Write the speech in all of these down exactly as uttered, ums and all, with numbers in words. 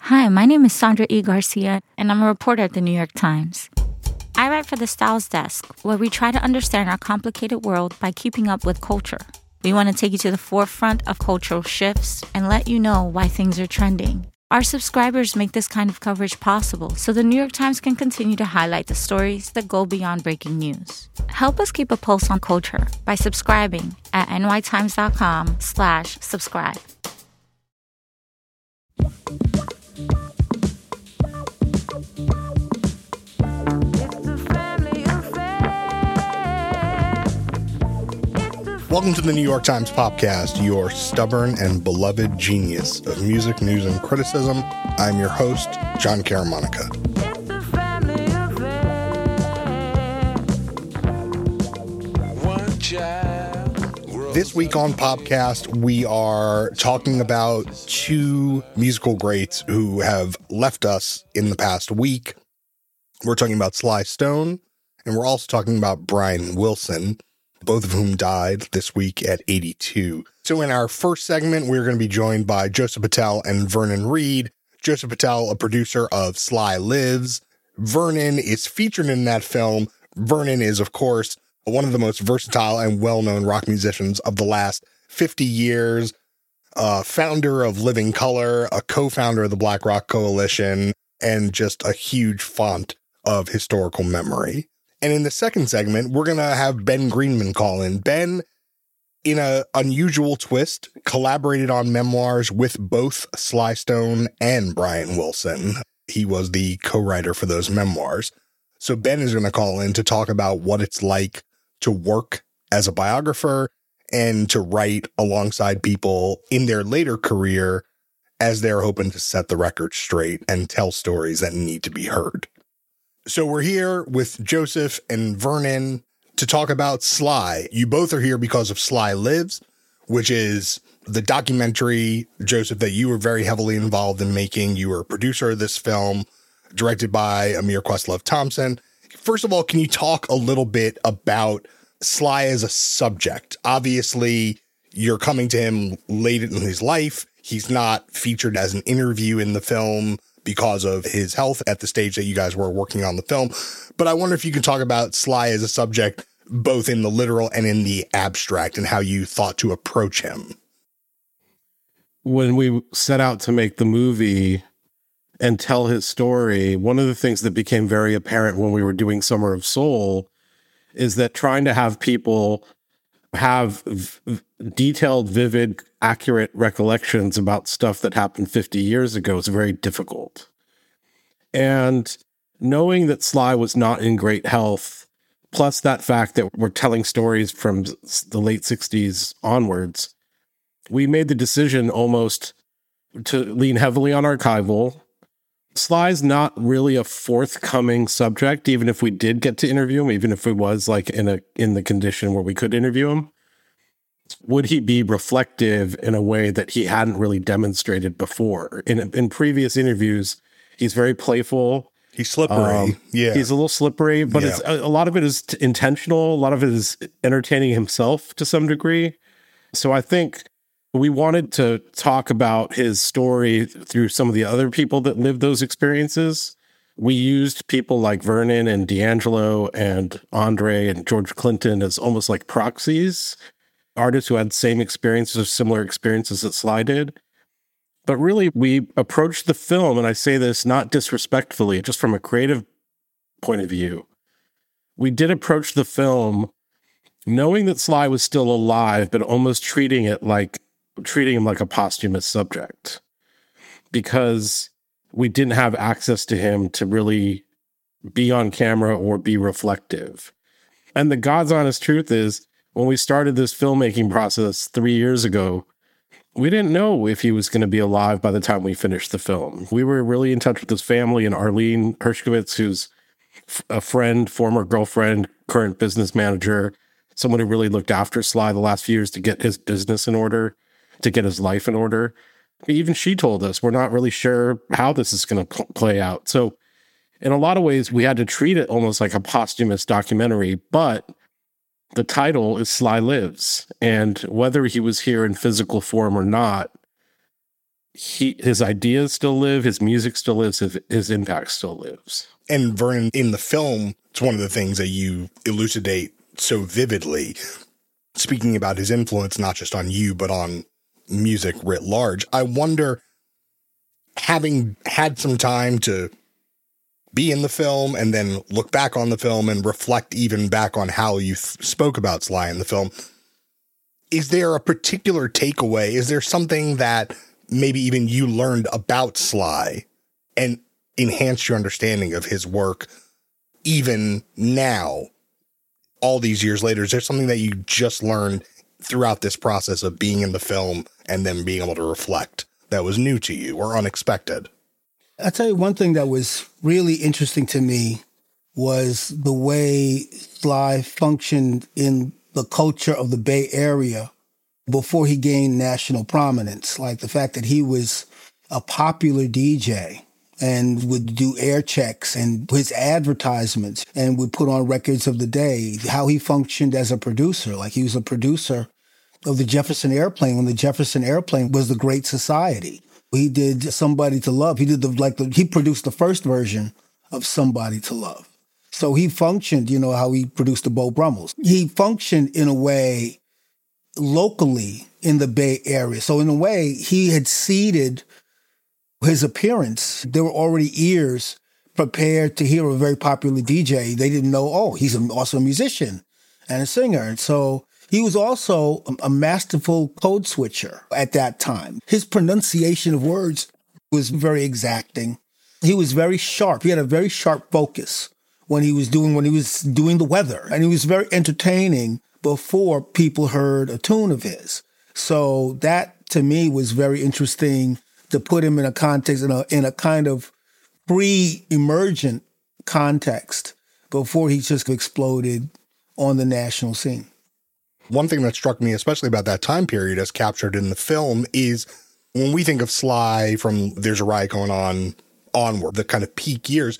Hi, my name is Sandra E. Garcia, and I'm a reporter at the New York Times. I write for the Styles Desk, where we try to understand our complicated world by keeping up with culture. We want to take you to the forefront of cultural shifts and let you know why things are trending. Our subscribers make this kind of coverage possible, so the New York Times can continue to highlight the stories that go beyond breaking news. Help us keep a pulse on culture by subscribing at nytimes.com slash subscribe. Welcome to the New York Times Popcast, your stubborn and beloved genius of music, news, and criticism. I'm your host, John Caramonica. This week on Popcast, we are talking about two musical greats who have left us in the past week. We're talking about Sly Stone, and we're also talking about Brian Wilson, both of whom died this week at eighty-two. So in our first segment, we're going to be joined by Joseph Patel and Vernon Reid. Joseph Patel, a producer of Sly Lives. Vernon is featured in that film. Vernon is, of course, one of the most versatile and well-known rock musicians of the last fifty years, a founder of Living Colour, a co-founder of the Black Rock Coalition, and just a huge font of historical memory. And in the second segment, we're going to have Ben Greenman call in. Ben, in an unusual twist, collaborated on memoirs with both Sly Stone and Brian Wilson. He was the co-writer for those memoirs. So Ben is going to call in to talk about what it's like to work as a biographer and to write alongside people in their later career as they're hoping to set the record straight and tell stories that need to be heard. So we're here with Joseph and Vernon to talk about Sly. You both are here because of Sly Lives, which is the documentary, Joseph, that you were very heavily involved in making. You were a producer of this film, directed by Amir Questlove Thompson. First of all, can you talk a little bit about Sly as a subject? Obviously, you're coming to him late in his life. He's not featured as an interview in the film because of his health at the stage that you guys were working on the film. But I wonder if you can talk about Sly as a subject, both in the literal and in the abstract, and how you thought to approach him. When we set out to make the movie and tell his story, one of the things that became very apparent when we were doing Summer of Soul is that trying to have people have v- detailed, vivid, accurate recollections about stuff that happened fifty years ago is very difficult. And knowing that Sly was not in great health, plus that fact that we're telling stories from the late sixties onwards, we made the decision almost to lean heavily on archival. Sly's not really a forthcoming subject, even if we did get to interview him, even if it was like in a in the condition where we could interview him. Would he be reflective in a way that he hadn't really demonstrated before? In in previous interviews, he's very playful. He's slippery. Um, yeah. He's a little slippery, but yeah. it's a, a lot of it is t- intentional. A lot of it is entertaining himself to some degree. So I think we wanted to talk about his story through some of the other people that lived those experiences. We used people like Vernon and D'Angelo and Andre and George Clinton as almost like proxies, artists who had same experiences or similar experiences that Sly did. But really, we approached the film, and I say this not disrespectfully, just from a creative point of view. We did approach the film knowing that Sly was still alive, but almost treating it like treating him like a posthumous subject, because we didn't have access to him to really be on camera or be reflective. And the God's honest truth is, when we started this filmmaking process three years ago, we didn't know if he was going to be alive by the time we finished the film. We were really in touch with his family, and Arlene Hershkovitz, who's a friend, former girlfriend, current business manager, someone who really looked after Sly the last few years to get his business in order, to get his life in order. Even she told us, we're not really sure how this is going to pl- play out. So in a lot of ways, we had to treat it almost like a posthumous documentary, but the title is Sly Lives. And whether he was here in physical form or not, he his ideas still live, his music still lives, his, his impact still lives. And Vernon, in the film, it's one of the things that you elucidate so vividly, speaking about his influence, not just on you, but on music writ large. I wonder, having had some time to be in the film and then look back on the film and reflect even back on how you th- spoke about Sly in the film, is there a particular takeaway? Is there something that maybe even you learned about Sly and enhanced your understanding of his work even now, all these years later? Is there something that you just learned throughout this process of being in the film and then being able to reflect that was new to you or unexpected? I'll tell you one thing that was really interesting to me was the way Sly functioned in the culture of the Bay Area before he gained national prominence. Like the fact that he was a popular D J and would do air checks and his advertisements and would put on records of the day, how he functioned as a producer. Like he was a producer of the Jefferson Airplane when the Jefferson Airplane was the Great Society. He did Somebody to Love. He did the, like, the, he produced the first version of Somebody to Love. So he functioned, you know, how he produced the Beau Brummels. He functioned in a way locally in the Bay Area. So in a way, he had seeded his appearance. There were already ears prepared to hear a very popular D J. They didn't know, oh, he's also a musician and a singer. And so he was also a masterful code switcher at that time. His pronunciation of words was very exacting. He was very sharp. He had a very sharp focus when he was doing when he was doing the weather. And he was very entertaining before people heard a tune of his. So that, to me, was very interesting to put him in a context, in a, in a kind of pre-emergent context before he just exploded on the national scene. One thing that struck me, especially about that time period as captured in the film, is when we think of Sly from There's a Riot Going On onward, the kind of peak years,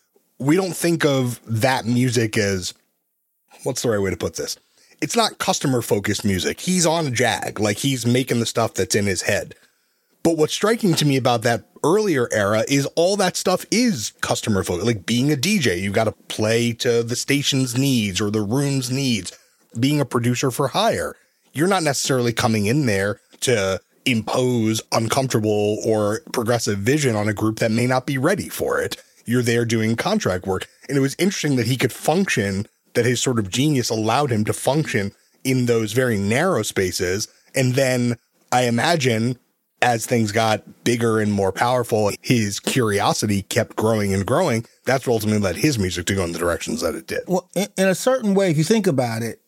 we don't think of that music as, what's the right way to put this? It's not customer-focused music. He's on a jag, like he's making the stuff that's in his head. But what's striking to me about that earlier era is all that stuff is customer-focused. Like being a D J, you got to play to the station's needs or the room's needs. Being a producer for hire, you're not necessarily coming in there to impose uncomfortable or progressive vision on a group that may not be ready for it. You're there doing contract work. And it was interesting that he could function, that his sort of genius allowed him to function in those very narrow spaces. And then I imagine as things got bigger and more powerful, his curiosity kept growing and growing. That's what ultimately led his music to go in the directions that it did. Well, in, in a certain way, if you think about it,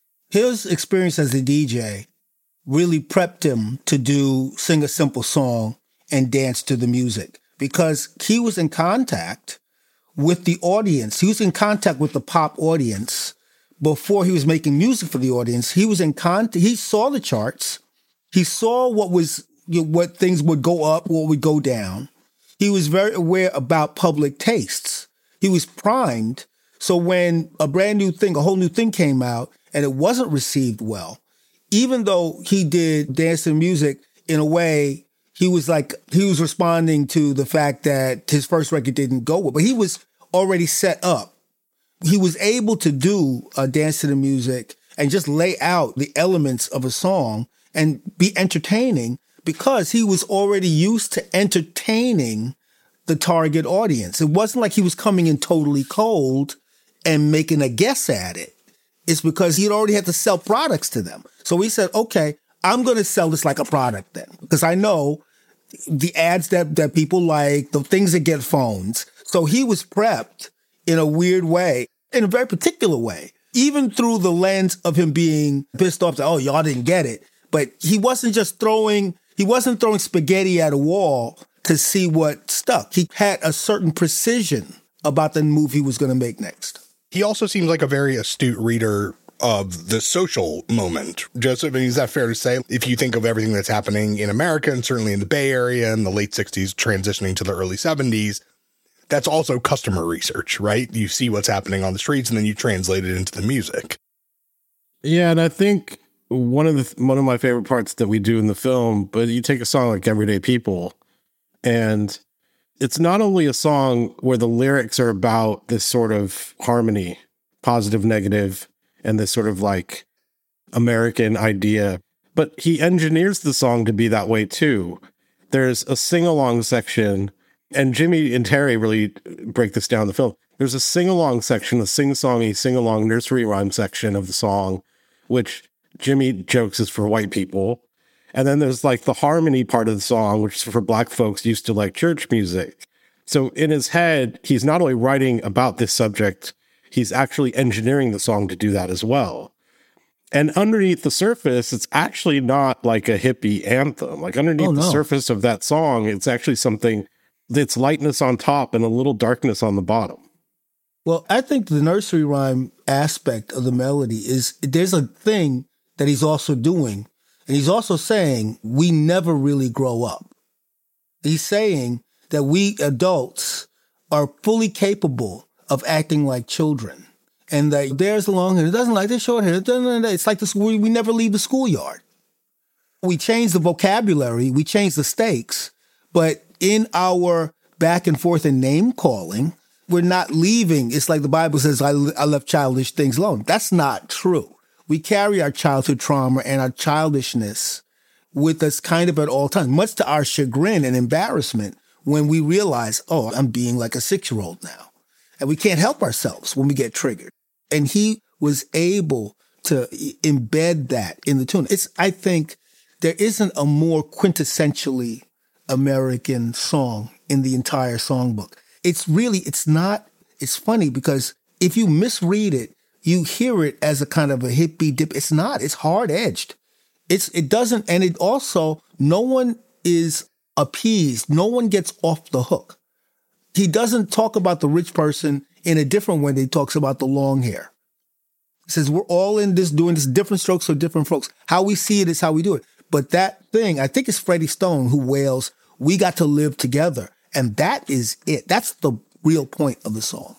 his experience as a D J really prepped him to do, sing a simple song and dance to the music because he was in contact with the audience. He was in contact with the pop audience before he was making music for the audience. He was in contact. He saw the charts. He saw what was, you know, what things would go up, what would go down. He was very aware about public tastes. He was primed. So when a brand new thing, a whole new thing came out, and it wasn't received well, even though he did dance and music in a way, he was like, he was responding to the fact that his first record didn't go well, but he was already set up. He was able to do a dance to the music and just lay out the elements of a song and be entertaining because he was already used to entertaining the target audience. It wasn't like he was coming in totally cold and making a guess at it. It's because he'd already had to sell products to them. So he said, okay, I'm going to sell this like a product then, because I know the ads that, that people like, the things that get phones. So he was prepped in a weird way, in a very particular way, even through the lens of him being pissed off that, oh, y'all didn't get it. But he wasn't just throwing, he wasn't throwing spaghetti at a wall to see what stuck. He had a certain precision about the move he was going to make next. He also seems like a very astute reader of the social moment. Joseph, I mean, is that fair to say? If you think of everything that's happening in America and certainly in the Bay Area in the late sixties, transitioning to the early seventies, that's also customer research, right? You see what's happening on the streets and then you translate it into the music. Yeah, and I think one of the one of my favorite parts that we do in the film, but you take a song like Everyday People, and it's not only a song where the lyrics are about this sort of harmony, positive, negative, and this sort of like American idea, but he engineers the song to be that way too. There's a sing-along section, and Jimmy and Terry really break this down in the film. There's a sing-along section, a sing-songy, sing-along nursery rhyme section of the song, which Jimmy jokes is for white people. And then there's like the harmony part of the song, which is for black folks used to like church music. So in his head, he's not only writing about this subject, he's actually engineering the song to do that as well. And underneath the surface, it's actually not like a hippie anthem. Like underneath oh, no. the surface of that song, it's actually something that's lightness on top and a little darkness on the bottom. Well, I think the nursery rhyme aspect of the melody is there's a thing that he's also doing. And he's also saying we never really grow up. He's saying that we adults are fully capable of acting like children. And that there's the long hair, it doesn't like the short hair. It's like this, we, we never leave the schoolyard. We change the vocabulary, we change the stakes, but in our back and forth and name calling, we're not leaving. It's like the Bible says, I, I left childish things alone. That's not true. We carry our childhood trauma and our childishness with us kind of at all times, much to our chagrin and embarrassment when we realize, oh, I'm being like a six-year-old now. And we can't help ourselves when we get triggered. And he was able to embed that in the tune. It's, I think there isn't a more quintessentially American song in the entire songbook. It's really, it's not, it's funny because if you misread it, you hear it as a kind of a hippie dip. It's not, it's hard edged. It's, it doesn't, and it also, no one is appeased. No one gets off the hook. He doesn't talk about the rich person in a different way than he talks about the long hair. He says, we're all in this, doing this, different strokes for different folks. How we see it is how we do it. But that thing, I think it's Freddie Stone who wails, we got to live together. And that is it. That's the real point of the song.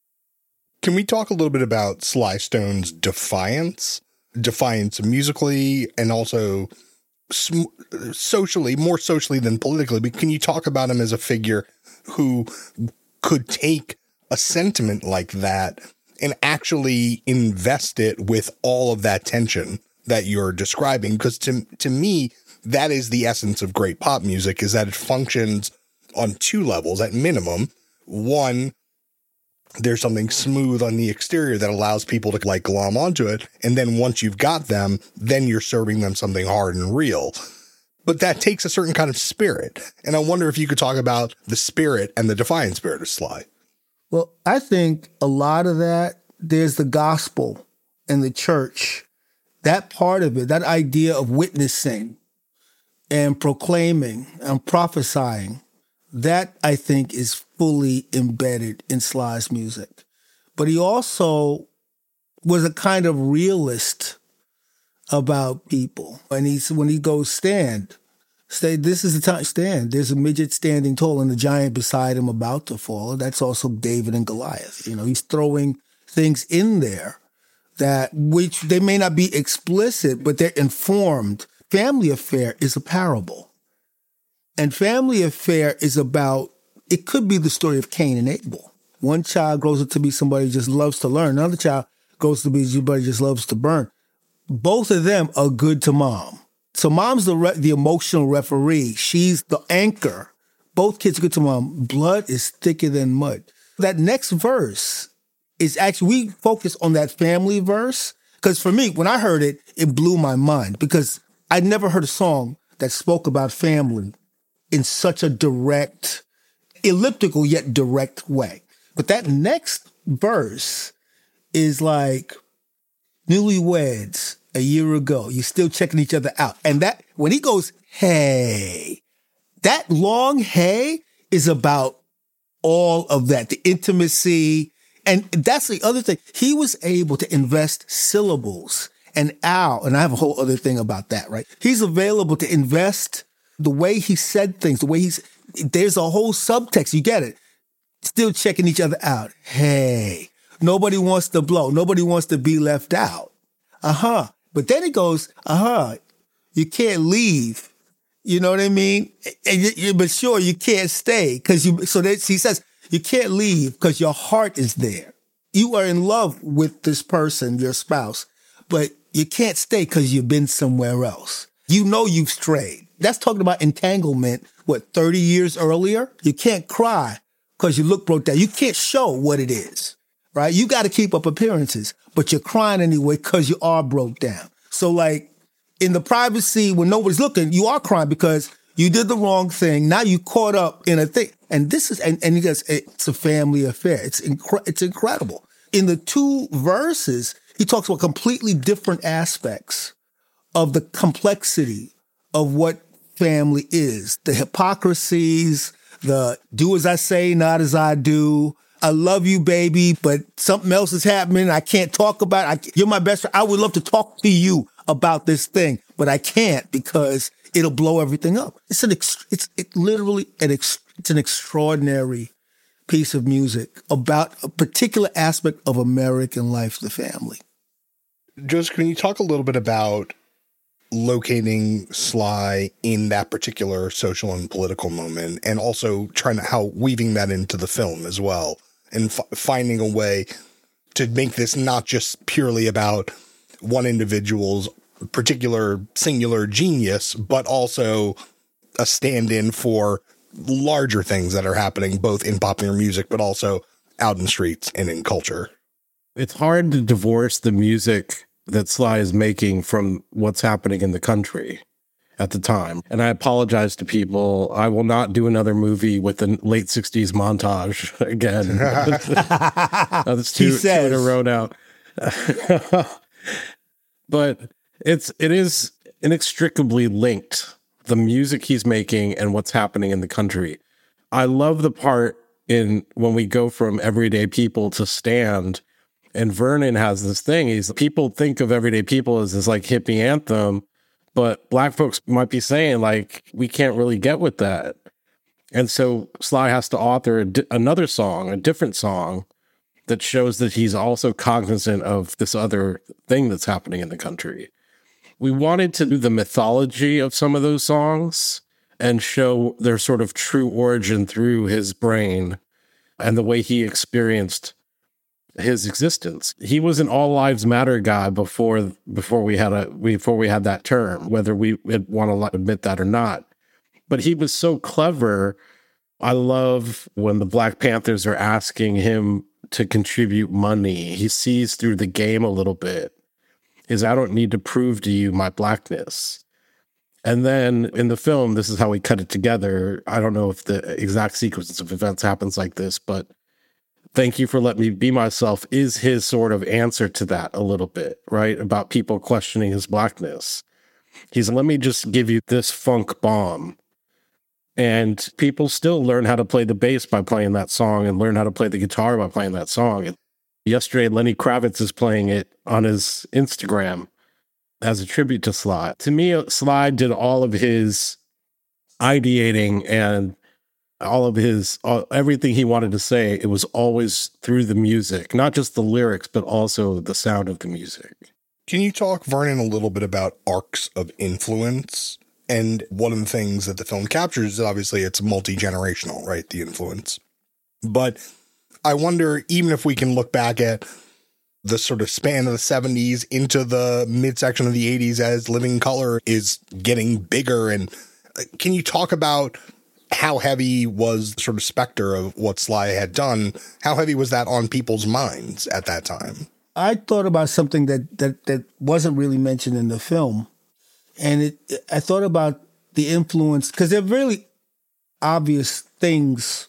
Can we talk a little bit about Sly Stone's defiance? Defiance musically and also sm- socially, more socially than politically. But can you talk about him as a figure who could take a sentiment like that and actually invest it with all of that tension that you're describing? Because to, to me, that is the essence of great pop music, is that it functions on two levels at minimum. One, there's something smooth on the exterior that allows people to like glom onto it. And then once you've got them, then you're serving them something hard and real. But that takes a certain kind of spirit. And I wonder if you could talk about the spirit and the defiant spirit of Sly. Well, I think a lot of that, there's the gospel and the church. That part of it, that idea of witnessing and proclaiming and prophesying, that I think is fully embedded in Sly's music. But he also was a kind of realist about people. And he's, when he goes stand, say, this is the time, stand. There's a midget standing tall and a giant beside him about to fall. That's also David and Goliath. You know, he's throwing things in there that, which they may not be explicit, but they're informed. Family Affair is a parable. And Family Affair is about, it could be the story of Cain and Abel. One child grows up to be somebody who just loves to learn. Another child grows to be somebody who just loves to burn. Both of them are good to mom. So mom's the re- the emotional referee. She's the anchor. Both kids are good to mom. Blood is thicker than mud. That next verse is actually, we focus on that family verse. Because for me, when I heard it, it blew my mind. Because I'd never heard a song that spoke about family in such a direct, elliptical yet direct way. But that next verse is like, newlyweds a year ago, you're still checking each other out. And that, when he goes, hey, that long hey is about all of that, the intimacy. And that's the other thing. He was able to invest syllables and ow, and I have a whole other thing about that, right? He's available to invest the way he said things, the way he's, there's a whole subtext, you get it. Still checking each other out. Hey, nobody wants to blow. Nobody wants to be left out. Uh-huh. But then it goes, uh-huh, you can't leave. You know what I mean? And you, you, but sure, you can't stay because you. So that he says you can't leave because your heart is there. You are in love with this person, your spouse, but you can't stay because you've been somewhere else. You know you've strayed. That's talking about entanglement. What, thirty years earlier? You can't cry because you look broke down. You can't show what it is, right? You got to keep up appearances, but you're crying anyway because you are broke down. So like. In the privacy, when nobody's looking, you are crying because you did the wrong thing. Now you caught up in a thing. And this is, and, and he goes, it's a family affair. It's incre- it's incredible. In the two verses, he talks about completely different aspects of the complexity of what family is. The hypocrisies, the do as I say, not as I do. I love you, baby, but something else is happening. I can't talk about it. I, you're my best friend. I would love to talk to you about this thing, but I can't because it'll blow everything up. It's an ex- it's it literally an ex- it's an extraordinary piece of music about a particular aspect of American life, the family. Joseph, can you talk a little bit about locating Sly in that particular social and political moment, and also trying to how weaving that into the film as well, and f- finding a way to make this not just purely about one individual's particular singular genius, but also a stand-in for larger things that are happening both in popular music, but also out in the streets and in culture. It's hard to divorce the music that Sly is making from what's happening in the country at the time. And I apologize to people. I will not do another movie with the late sixties montage again. That's two, two in a row now. But it's it is inextricably linked, the music he's making and what's happening in the country. I love the part in when we go from Everyday People to Stand, and Vernon has this thing. He's people think of Everyday People as this like hippie anthem, but black folks might be saying like, we can't really get with that. And so Sly has to author a di- another song, a different song, that shows that he's also cognizant of this other thing that's happening in the country. We wanted to do the mythology of some of those songs and show their sort of true origin through his brain and the way he experienced his existence. He was an all lives matter guy before before we had a before we had that term, whether we would want to admit that or not. But he was so clever. I love when the Black Panthers are asking him to contribute money. He sees through the game a little bit. Is I don't need to prove to you my blackness. And then in the film, this is how we cut it together. I don't know if the exact sequence of events happens like this, but thank you for letting me be myself is his sort of answer to that a little bit, right? About people questioning his blackness. He's, let me just give you this funk bomb. And people still learn how to play the bass by playing that song and learn how to play the guitar by playing that song. And yesterday, Lenny Kravitz is playing it on his Instagram as a tribute to Sly. To me, Sly did all of his ideating and all of his, all, everything he wanted to say, it was always through the music, not just the lyrics, but also the sound of the music. Can you talk, Vernon, a little bit about arcs of influence? And one of the things that the film captures is obviously it's multi-generational, right? The influence. But I wonder, even if we can look back at the sort of span of the seventies into the midsection of the eighties as Living Colour is getting bigger. And can you talk about how heavy was the sort of specter of what Sly had done? How heavy was that on people's minds at that time? I thought about something that that, that wasn't really mentioned in the film. And it, I thought about the influence, because there are really obvious things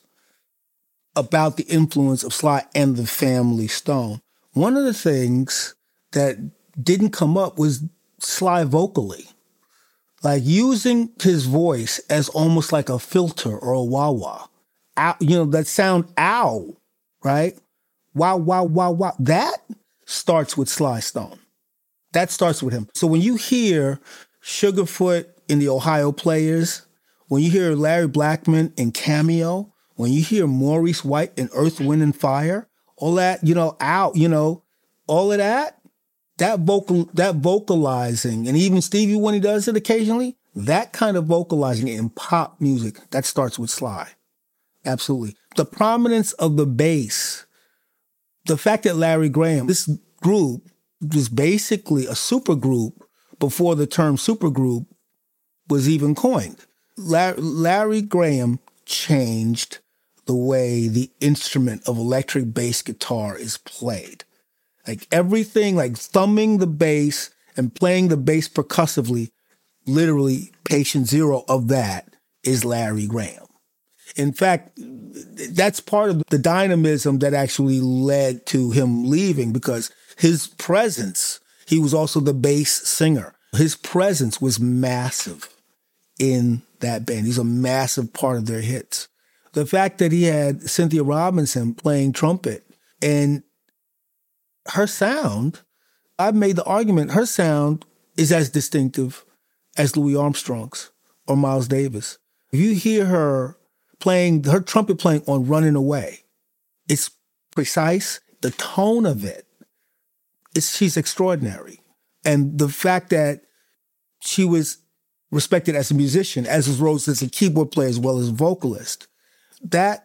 about the influence of Sly and the Family Stone. One of the things that didn't come up was Sly vocally, like using his voice as almost like a filter or a wah-wah. Ow, you know, that sound, ow, right? Wow, wow, wow, wow. That starts with Sly Stone. That starts with him. So when you hear Sugarfoot in the Ohio Players, when you hear Larry Blackmon in Cameo, when you hear Maurice White in Earth, Wind and Fire, all that, you know, out, you know, all of that, that vocal, that vocalizing, and even Stevie when he does it occasionally, that kind of vocalizing in pop music, that starts with Sly. Absolutely. The prominence of the bass, the fact that Larry Graham, this group was basically a supergroup before the term supergroup was even coined. La- Larry Graham changed the way the instrument of electric bass guitar is played. Like everything, like thumbing the bass and playing the bass percussively, literally patient zero of that is Larry Graham. In fact, that's part of the dynamism that actually led to him leaving, because his presence, he was also the bass singer. His presence was massive in that band. He's a massive part of their hits. The fact that he had Cynthia Robinson playing trumpet, and her sound, I've made the argument, her sound is as distinctive as Louis Armstrong's or Miles Davis. If you hear her playing, her trumpet playing on Running Away, it's precise. The tone of it, it's, she's extraordinary. And the fact that she was respected as a musician, as was Rose as a keyboard player as well as vocalist, that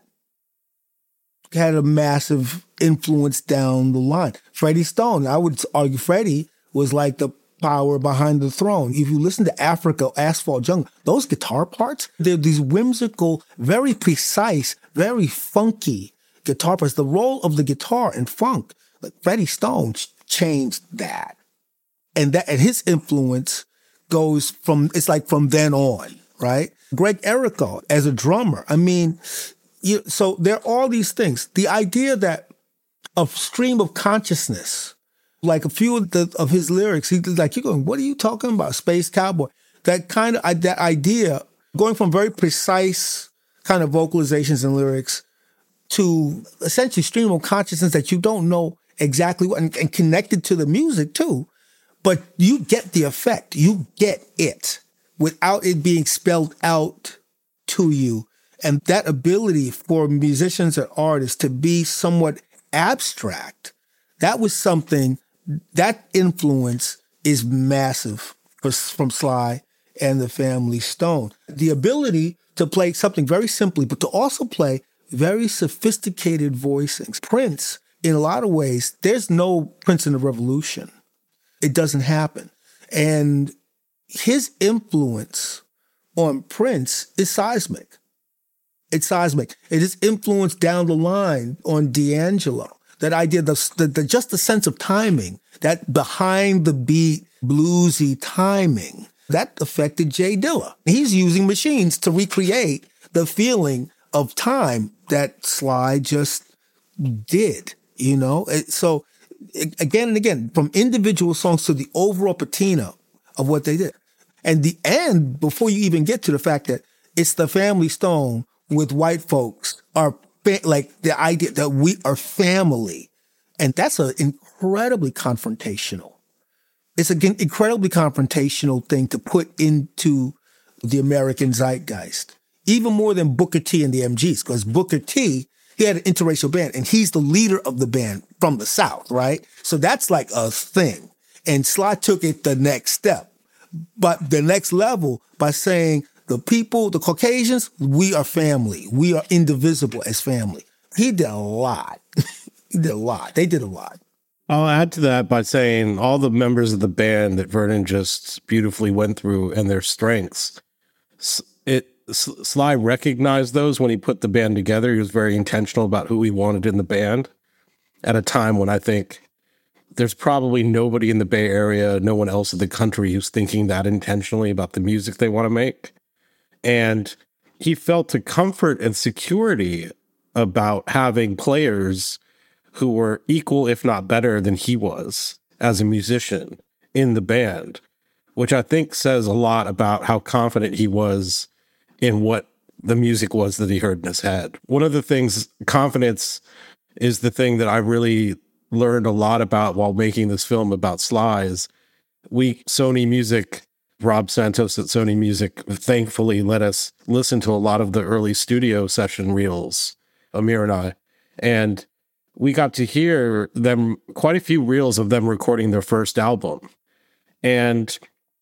had a massive influence down the line. Freddie Stone, I would argue Freddie was like the power behind the throne. If you listen to Africa, Asphalt Jungle, those guitar parts, they're these whimsical, very precise, very funky guitar parts. The role of the guitar in funk, like Freddie Stone changed that. And that, and his influence goes from, it's like from then on, right? Greg Errico as a drummer. I mean, you, so there are all these things. The idea that a stream of consciousness, like a few of, the, of his lyrics, he's like, you're going, what are you talking about? Space Cowboy. That kind of, that idea, going from very precise kind of vocalizations and lyrics to essentially stream of consciousness that you don't know exactly what, and, and connected to the music too. But you get the effect. You get it without it being spelled out to you. And that ability for musicians and artists to be somewhat abstract, that was something, that influence is massive for, from Sly and the Family Stone. The ability to play something very simply, but to also play very sophisticated voicings. Prince, in a lot of ways, there's no Prince in the Revolution. It doesn't happen. And his influence on Prince is seismic. It's seismic. It is influence down the line on D'Angelo. That idea, the, the, the just the sense of timing, that behind the beat, bluesy timing, that affected Jay Dilla. He's using machines to recreate the feeling of time that Sly just did, you know? So again and again, from individual songs to the overall patina of what they did. And the end, before you even get to the fact that it's the Family Stone with white folks, are fa- like the idea that we are family. And that's an incredibly confrontational. It's an incredibly confrontational thing to put into the American zeitgeist, even more than Booker T and the M Gs, because Booker T, he had an interracial band, and he's the leader of the band from the South, right? So that's like a thing. And Sly took it the next step, but the next level by saying the people, the Caucasians, we are family. We are indivisible as family. He did a lot. He did a lot. They did a lot. I'll add to that by saying all the members of the band that Vernon just beautifully went through and their strengths. It Sly recognized those when he put the band together. He was very intentional about who he wanted in the band at a time when I think there's probably nobody in the Bay Area, no one else in the country who's thinking that intentionally about the music they want to make. And he felt a comfort and security about having players who were equal, if not better, than he was as a musician in the band, which I think says a lot about how confident he was in what the music was that he heard in his head. One of the things, confidence is the thing that I really learned a lot about while making this film about Sly. Is we, Sony Music, Rob Santos at Sony Music, thankfully let us listen to a lot of the early studio session reels, Amir and I. And we got to hear them, quite a few reels of them recording their first album. And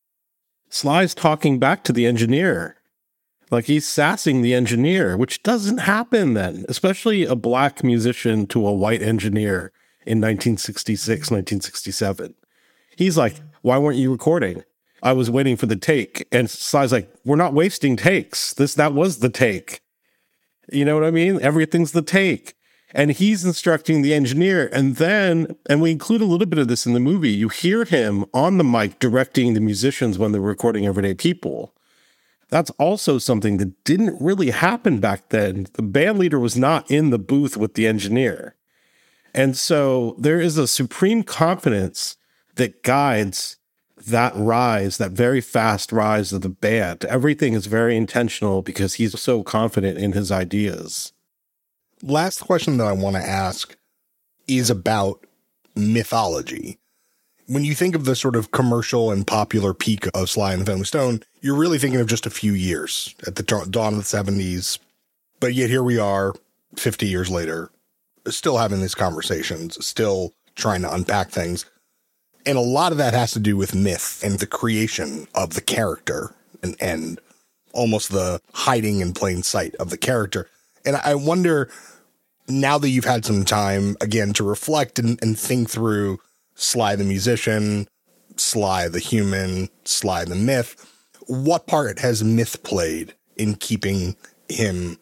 Sly's talking back to the engineer. Like, he's sassing the engineer, which doesn't happen then, especially a black musician to a white engineer in nineteen sixty-six, nineteen sixty-seven. He's like, why weren't you recording? I was waiting for the take. And Sly's like, we're not wasting takes. This, that was the take. You know what I mean? Everything's the take. And he's instructing the engineer. And then, and we include a little bit of this in the movie, you hear him on the mic directing the musicians when they're recording Everyday People. That's also something that didn't really happen back then. The band leader was not in the booth with the engineer. And so there is a supreme confidence that guides that rise, that very fast rise of the band. Everything is very intentional because he's so confident in his ideas. Last question that I want to ask is about mythology. When you think of the sort of commercial and popular peak of Sly and the Family Stone, you're really thinking of just a few years at the dawn of the seventies. But yet here we are fifty years later, still having these conversations, still trying to unpack things. And a lot of that has to do with myth and the creation of the character and, and almost the hiding in plain sight of the character. And I wonder, now that you've had some time, again, to reflect and, and think through Sly the musician, Sly the human, Sly the myth, what part has myth played in keeping him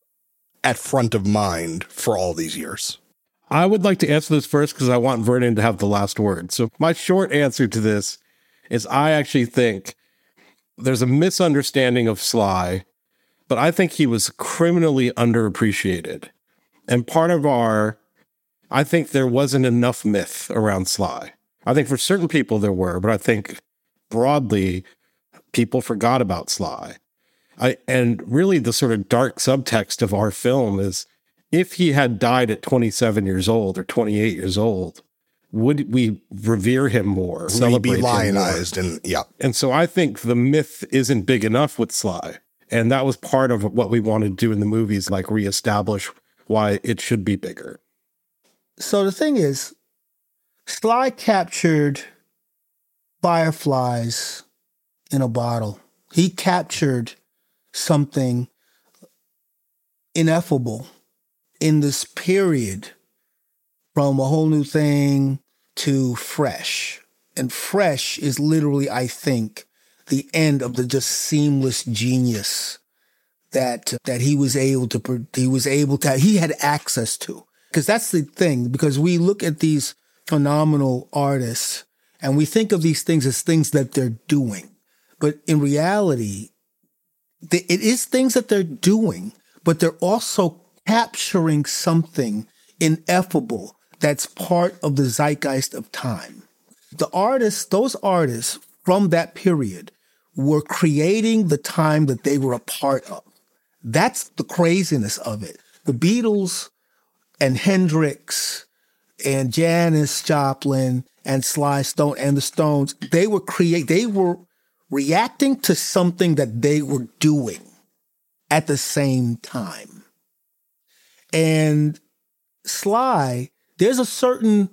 at front of mind for all these years? I would like to answer this first because I want Vernon to have the last word. So my short answer to this is I actually think there's a misunderstanding of Sly, but I think he was criminally underappreciated. And part of our, I think there wasn't enough myth around Sly. I think for certain people there were, but I think broadly people forgot about Sly. I, and really the sort of dark subtext of our film is, if he had died at twenty-seven years old or twenty-eight years old, would we revere him more? Would celebrate he be lionized? Him more? And yeah. And so I think the myth isn't big enough with Sly. And that was part of what we wanted to do in the movies, like reestablish why it should be bigger. So the thing is, Sly captured fireflies in a bottle. He captured something ineffable in this period, from A Whole New Thing to Fresh. And Fresh is literally, I think, the end of the just seamless genius that that he was able to he was able to he had access to. Because that's the thing, because we look at these phenomenal artists and we think of these things as things that they're doing. But in reality, it is things that they're doing, but they're also capturing something ineffable that's part of the zeitgeist of time. The artists, those artists from that period were creating the time that they were a part of. That's the craziness of it. The Beatles and Hendrix and Janis Joplin and Sly Stone and the Stones, they were create, they were reacting to something that they were doing at the same time. And Sly, there's a certain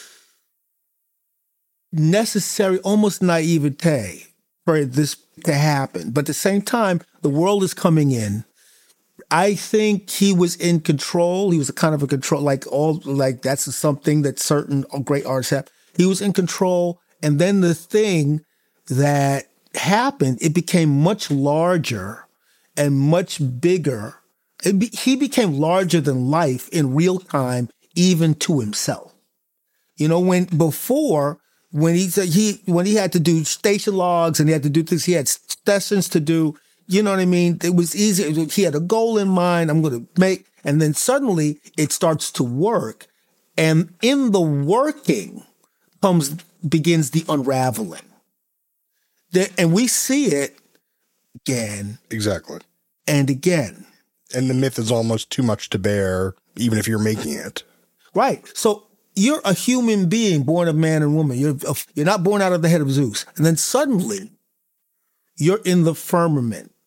necessary, almost naivete for this to happen. But at the same time, the world is coming in. I think he was in control. He was a kind of a control, like all, like that's something that certain great artists have. He was in control. And then the thing that happened, it became much larger and much bigger. It be, he became larger than life in real time, even to himself. You know, when before, when he said he when he had to do station logs and he had to do things, he had sessions to do. You know what I mean? It was easy. He had a goal in mind. I'm going to make, and then suddenly it starts to work, and in the working comes begins the unraveling. The, and we see it again, exactly, and again. And the myth is almost too much to bear, even if you're making it. Right. So you're a human being born of man and woman. You're, you're not born out of the head of Zeus. And then suddenly you're in the firmament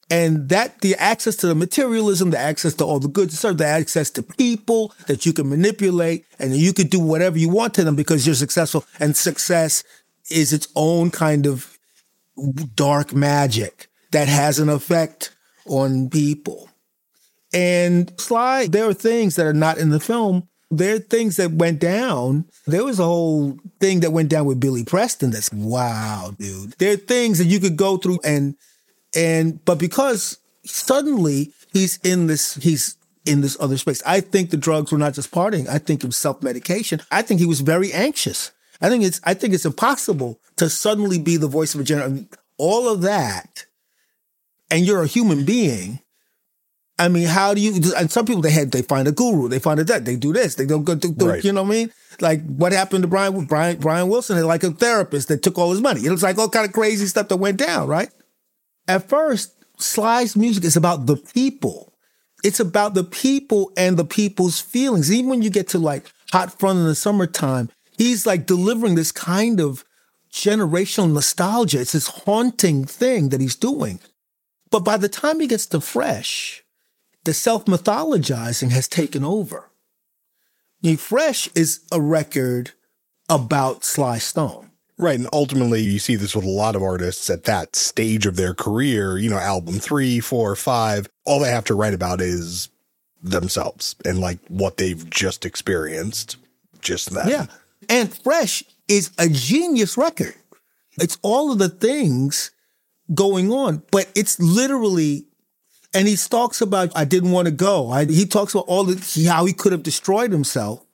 And that the access to the materialism, the access to all the goods, the access to people that you can manipulate and you could do whatever you want to them because you're successful. And success is its own kind of dark magic that has an effect on people. And Sly, there are things that are not in the film. There are things that went down. There was a whole thing that went down with Billy Preston that's, wow, dude. There are things that you could go through and And, but because suddenly he's in this, he's in this other space. I think the drugs were not just partying. I think it was self-medication. I think he was very anxious. I think it's, I think it's impossible to suddenly be the voice of a generation. All of that. And you're a human being. I mean, how do you, and some people, they had, they find a guru, they find a that, they do this, they don't go do, do right. You know what I mean? Like what happened to Brian, Brian, Brian Wilson, like a therapist that took all his money. It was like all kind of crazy stuff that went down, right? At first, Sly's music is about the people. It's about the people and the people's feelings. Even when you get to like Hot Front in the Summertime, he's like delivering this kind of generational nostalgia. It's this haunting thing that he's doing. But by the time he gets to Fresh, the self-mythologizing has taken over. I mean, Fresh is a record about Sly Stone. Right. And ultimately, you see this with a lot of artists at that stage of their career, you know, album three, four, five. All they have to write about is themselves and like what they've just experienced, just that. Yeah. And Fresh is a genius record. It's all of the things going on, but it's literally, and he talks about, I didn't want to go. I, he talks about all the, how he could have destroyed himself.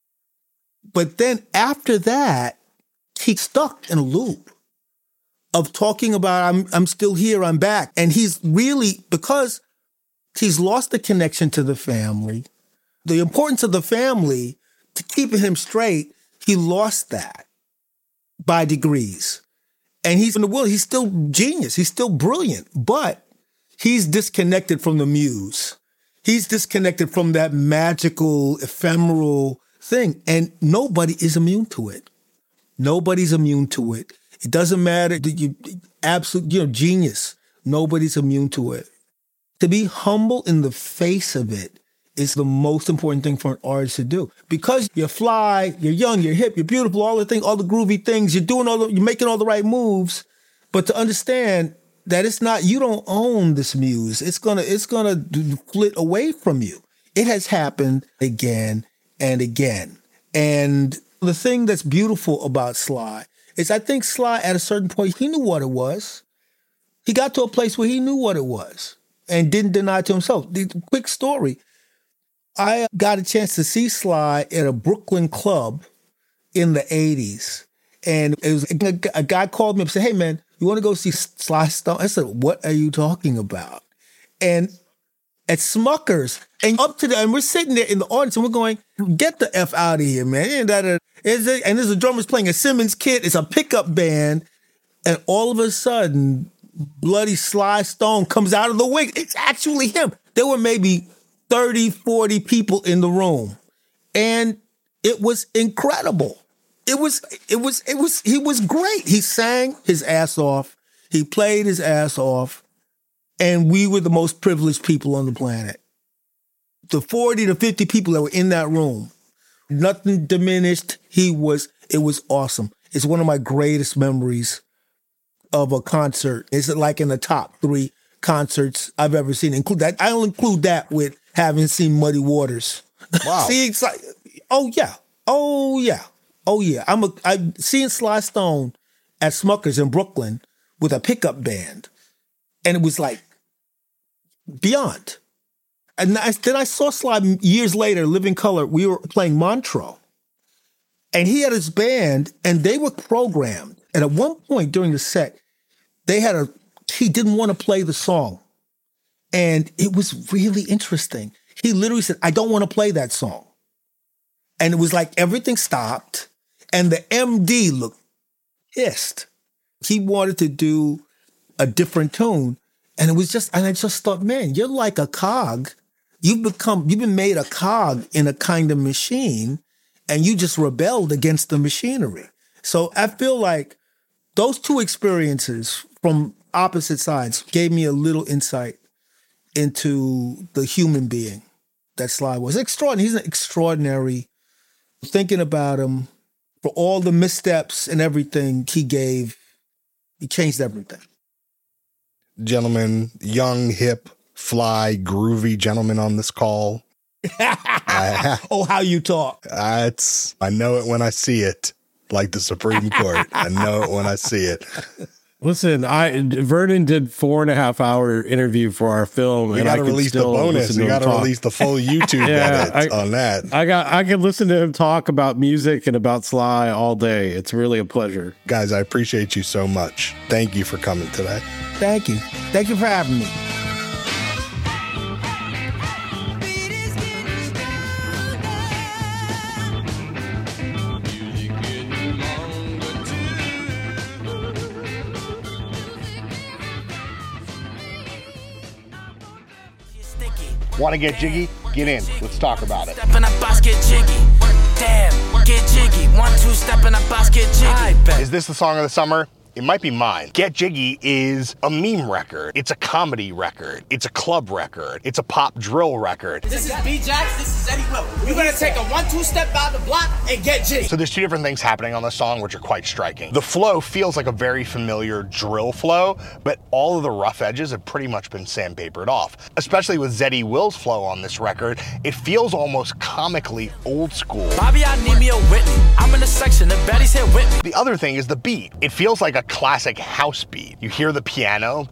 But then after that, he's stuck in a loop of talking about, I'm I'm still here, I'm back. And he's really, because he's lost the connection to the family, the importance of the family, to keeping him straight, he lost that by degrees. And he's in the world, he's still genius, he's still brilliant, but he's disconnected from the muse. He's disconnected from that magical, ephemeral thing. And nobody is immune to it. Nobody's immune to it. It doesn't matter. You absolute, you know, genius. Nobody's immune to it. To be humble in the face of it is the most important thing for an artist to do. Because you're fly, you're young, you're hip, you're beautiful, all the things, all the groovy things, you're doing all the, you're making all the right moves. But to understand that it's not, you don't own this muse. It's gonna, it's gonna flit away from you. It has happened again and again. And the thing that's beautiful about Sly is I think Sly, at a certain point, he knew what it was. He got to a place where he knew what it was and didn't deny it to himself. The quick story, I got a chance to see Sly at a Brooklyn club in the eighties. And it was a, a guy called me up and said, hey, man, you want to go see Sly Stone? I said, what are you talking about? And at Smucker's, and up to the, and we're sitting there in the audience and we're going, get the F out of here, man. And, that, and there's a drummer's playing a Simmons kit. It's a pickup band. And all of a sudden, bloody Sly Stone comes out of the wing. It's actually him. There were maybe thirty, forty people in the room. And it was incredible. It was, it was, it was, he was great. He sang his ass off. He played his ass off. And we were the most privileged people on the planet. The forty to fifty people that were in that room, nothing diminished. He was, it was awesome. It's one of my greatest memories of a concert. It's like in the top three concerts I've ever seen. Include that. I'll include that with having seen Muddy Waters. Wow. See, it's like, oh yeah. Oh yeah. Oh yeah. I'm a, I've seen Sly Stone at Smucker's in Brooklyn with a pickup band. And it was like beyond. And I, then I saw Sly years later, Living Color. We were playing Montreux. And he had his band, and they were programmed. And at one point during the set, they had a, he didn't want to play the song. And it was really interesting. He literally said, I don't want to play that song. And it was like everything stopped, and the M D looked pissed. He wanted to do a different tune. And it was just, and I just thought, man, you're like a cog. You've become, you've been made a cog in a kind of machine, and you just rebelled against the machinery. So I feel like those two experiences from opposite sides, gave me a little insight into the human being that Sly was. Extraordinary. He's an extraordinary. Thinking about him, for all the missteps and everything he gave, he changed everything. Gentlemen, young, hip, fly, groovy gentlemen on this call. I, oh, how you talk. Uh, it's, I know it when I see it, like the Supreme Court. I know it when I see it. Listen, I Vernon did four and a half hour interview for our film. We got to release the bonus. You got to release the full YouTube yeah, edit I, on that. I got. I can listen to him talk about music and about Sly all day. It's really a pleasure, guys. I appreciate you so much. Thank you for coming today. Thank you. Thank you for having me. Want to get jiggy? Get in. Let's talk about it. Step in a box, get jiggy. Damn, get jiggy. One, two, step in a box, get jiggy. Is this the song of the summer? It might be mine. Get Jiggy is a meme record. It's a comedy record. It's a club record. It's a pop drill record. This is B-Jax. This is Eddie Will. You're going to take a one, two step out the block and get jiggy. So there's two different things happening on the song which are quite striking. The flow feels like a very familiar drill flow, but all of the rough edges have pretty much been sandpapered off. Especially with Zeddy Will's flow on this record, it feels almost comically old school. Bobby, I need me a Whitney. I'm in the section and Betty's here with me. The other thing is the beat. It feels like a classic house beat. You hear the piano.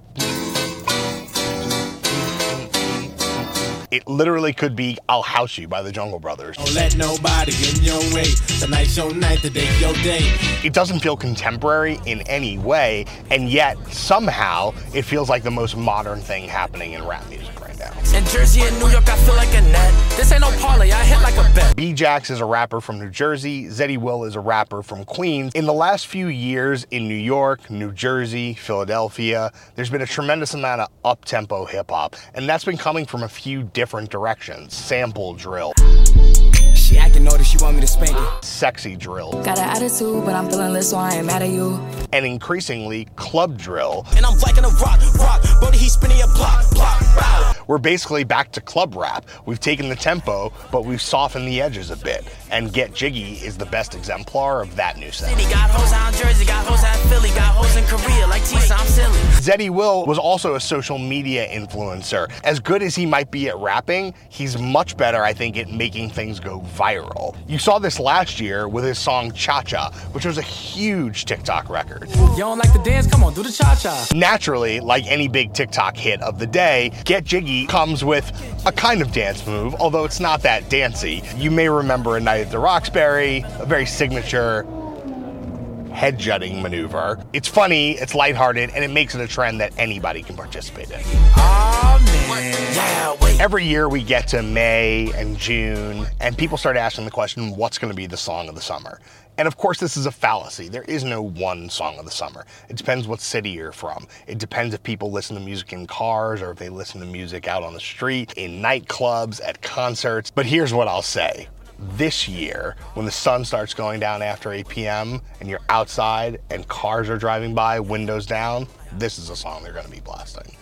It literally could be I'll House You by the Jungle Brothers. Don't let nobody get in your way. Tonight's your night, today's your day. It doesn't feel contemporary in any way, and yet somehow it feels like the most modern thing happening in rap music right now. In Jersey and New York, I feel like a net. This ain't no parlay, I hit like a bet. B-Jax is a rapper from New Jersey. Zeddy Will is a rapper from Queens. In the last few years in New York, New Jersey, Philadelphia, there's been a tremendous amount of up-tempo hip-hop, and that's been coming from a few different directions. Sample drill. She acting naughty, she want me to spank it. Sexy drill. Got an attitude, but I'm feeling this, so I ain't mad at you. And increasingly, club drill. And I'm liking a rock, rock, brody, he's spinning a block, block, bow. We're basically back to club rap. We've taken the tempo, but we've softened the edges a bit. And Get Jiggy is the best exemplar of that new sound. City got hoes out in Jersey, got hoes out in Philly, got hoes in Korea, like Tisa, I'm silly. Zeddy Will was also a social media influencer. As good as he might be at rapping, he's much better, I think, at making things go viral. You saw this last year with his song Cha-Cha, which was a huge TikTok record. You don't like the dance? Come on, do the cha-cha. Naturally, like any big TikTok hit of the day, Get Jiggy comes with a kind of dance move, although it's not that dancey. You may remember A Night at the Roxbury, a very signature head-jutting maneuver. It's funny, it's lighthearted, and it makes it a trend that anybody can participate in. Oh, man. Yeah, wait. Every year we get to May and June, and people start asking the question, what's going to be the song of the summer? And of course, this is a fallacy. There is no one song of the summer. It depends what city you're from. It depends if people listen to music in cars or if they listen to music out on the street, in nightclubs, at concerts. But here's what I'll say. This year, when the sun starts going down after eight p.m. and you're outside and cars are driving by, windows down, this is a song they're going to be blasting.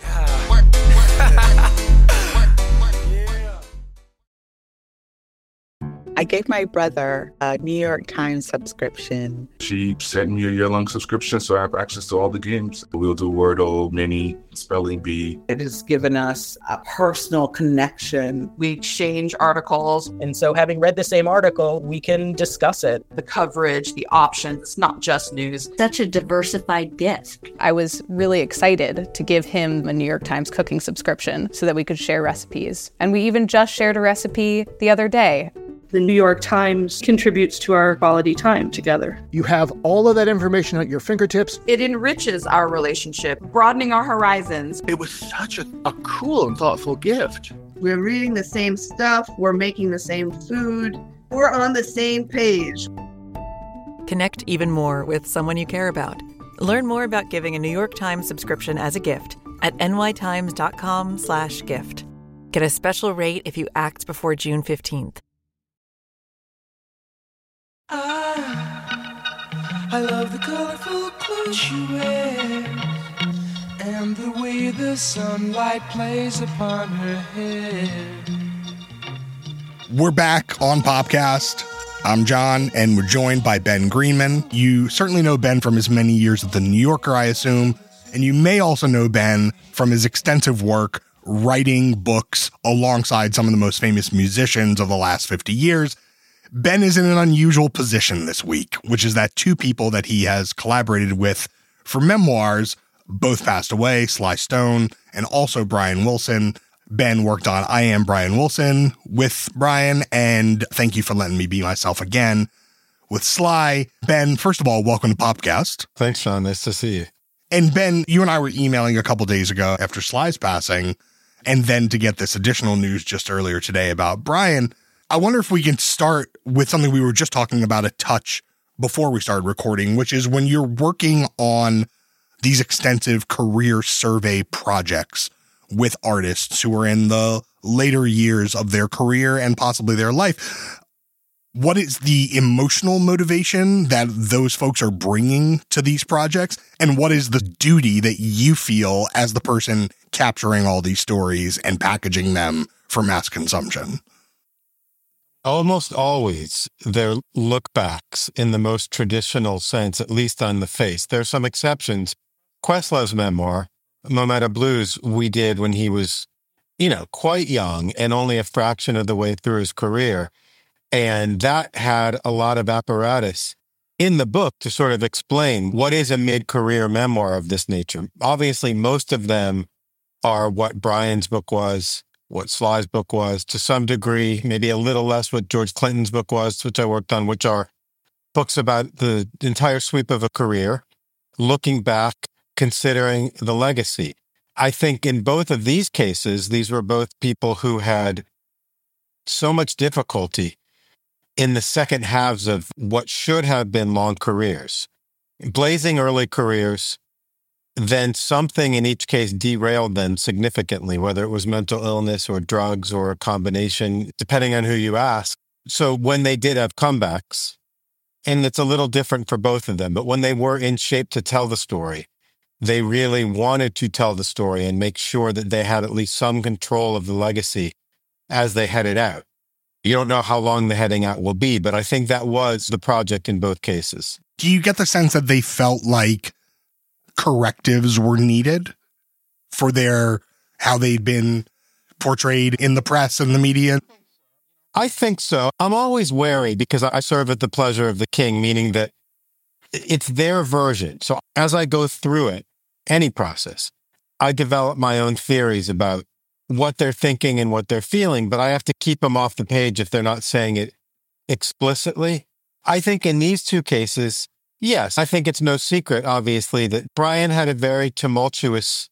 I gave my brother a New York Times subscription. She sent me a year-long subscription, so I have access to all the games. We'll do Wordle, Mini, Spelling Bee. It has given us a personal connection. We exchange articles, and so having read the same article, we can discuss it. The coverage, the options, it's not just news. Such a diversified disc. I was really excited to give him a New York Times cooking subscription so that we could share recipes. And we even just shared a recipe the other day. The New York Times contributes to our quality time together. You have all of that information at your fingertips. It enriches our relationship, broadening our horizons. It was such a, a cool and thoughtful gift. We're reading the same stuff. We're making the same food. We're on the same page. Connect even more with someone you care about. Learn more about giving a New York Times subscription as a gift at nytimes.com slash gift. Get a special rate if you act before June fifteenth. I, I love the colorful clothes she wears. and the way the sunlight plays upon her head. We're back on Popcast. I'm John, and we're joined by Ben Greenman. You certainly know Ben from his many years at The New Yorker, I assume, and you may also know Ben from his extensive work writing books alongside some of the most famous musicians of the last fifty years. Ben is in an unusual position this week, which is that two people that he has collaborated with for memoirs both passed away, Sly Stone and also Brian Wilson. Ben worked on I Am Brian Wilson with Brian, and thank you for letting me be myself again with Sly. Ben, first of all, welcome to Popcast. Thanks, Sean. Nice to see you. And Ben, you and I were emailing a couple days ago after Sly's passing, and then to get this additional news just earlier today about Brian. I wonder if we can start with something we were just talking about a touch before we started recording, which is when you're working on these extensive career survey projects with artists who are in the later years of their career and possibly their life. What is the emotional motivation that those folks are bringing to these projects? And what is the duty that you feel as the person capturing all these stories and packaging them for mass consumption? Almost always, they're look-backs in the most traditional sense, at least on the face. There are some exceptions. Questlove's memoir, Momenta Blues, we did when he was, you know, quite young and only a fraction of the way through his career. And that had a lot of apparatus in the book to sort of explain what is a mid-career memoir of this nature. Obviously, most of them are what Brian's book was, what Sly's book was, to some degree, maybe a little less what George Clinton's book was, which I worked on, which are books about the entire sweep of a career, looking back, considering the legacy. I think in both of these cases, these were both people who had so much difficulty in the second halves of what should have been long careers. Blazing early careers, then something in each case derailed them significantly, whether it was mental illness or drugs or a combination, depending on who you ask. So when they did have comebacks, and it's a little different for both of them, but when they were in shape to tell the story, they really wanted to tell the story and make sure that they had at least some control of the legacy as they headed out. You don't know how long the heading out will be, but I think that was the project in both cases. Do you get the sense that they felt like correctives were needed for their, how they'd been portrayed in the press and the media? I think so. I'm always wary because I serve at the pleasure of the king, meaning that it's their version. So as I go through it, any process, I develop my own theories about what they're thinking and what they're feeling, but I have to keep them off the page if they're not saying it explicitly. I think in these two cases, yes, I think it's no secret, obviously, that Brian had a very tumultuous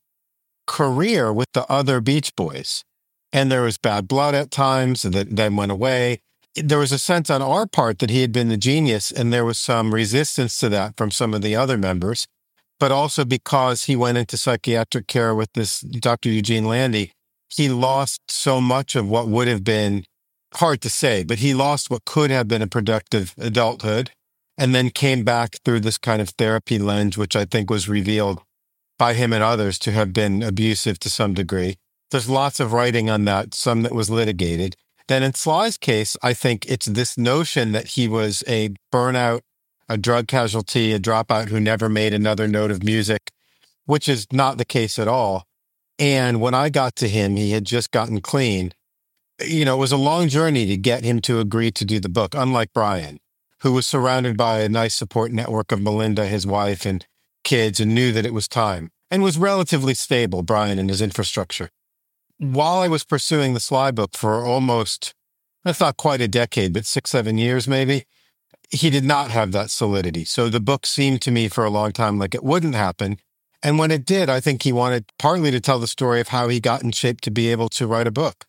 career with the other Beach Boys. And there was bad blood at times that then went away. There was a sense on our part that he had been the genius, and there was some resistance to that from some of the other members, but also because he went into psychiatric care with this Doctor Eugene Landy, he lost so much of what would have been, hard to say, but he lost what could have been a productive adulthood and then came back through this kind of therapy lens, which I think was revealed by him and others to have been abusive to some degree. There's lots of writing on that, some that was litigated. Then in Sly's case, I think it's this notion that he was a burnout, a drug casualty, a dropout who never made another note of music, which is not the case at all. And when I got to him, he had just gotten clean. You know, it was a long journey to get him to agree to do the book, unlike Brian, who was surrounded by a nice support network of Melinda, his wife, and kids, and knew that it was time, and was relatively stable, Brian, and his infrastructure. While I was pursuing the Sly book for almost, that's not quite a decade, but six, seven years maybe, he did not have that solidity. So the book seemed to me for a long time like it wouldn't happen. And when it did, I think he wanted partly to tell the story of how he got in shape to be able to write a book.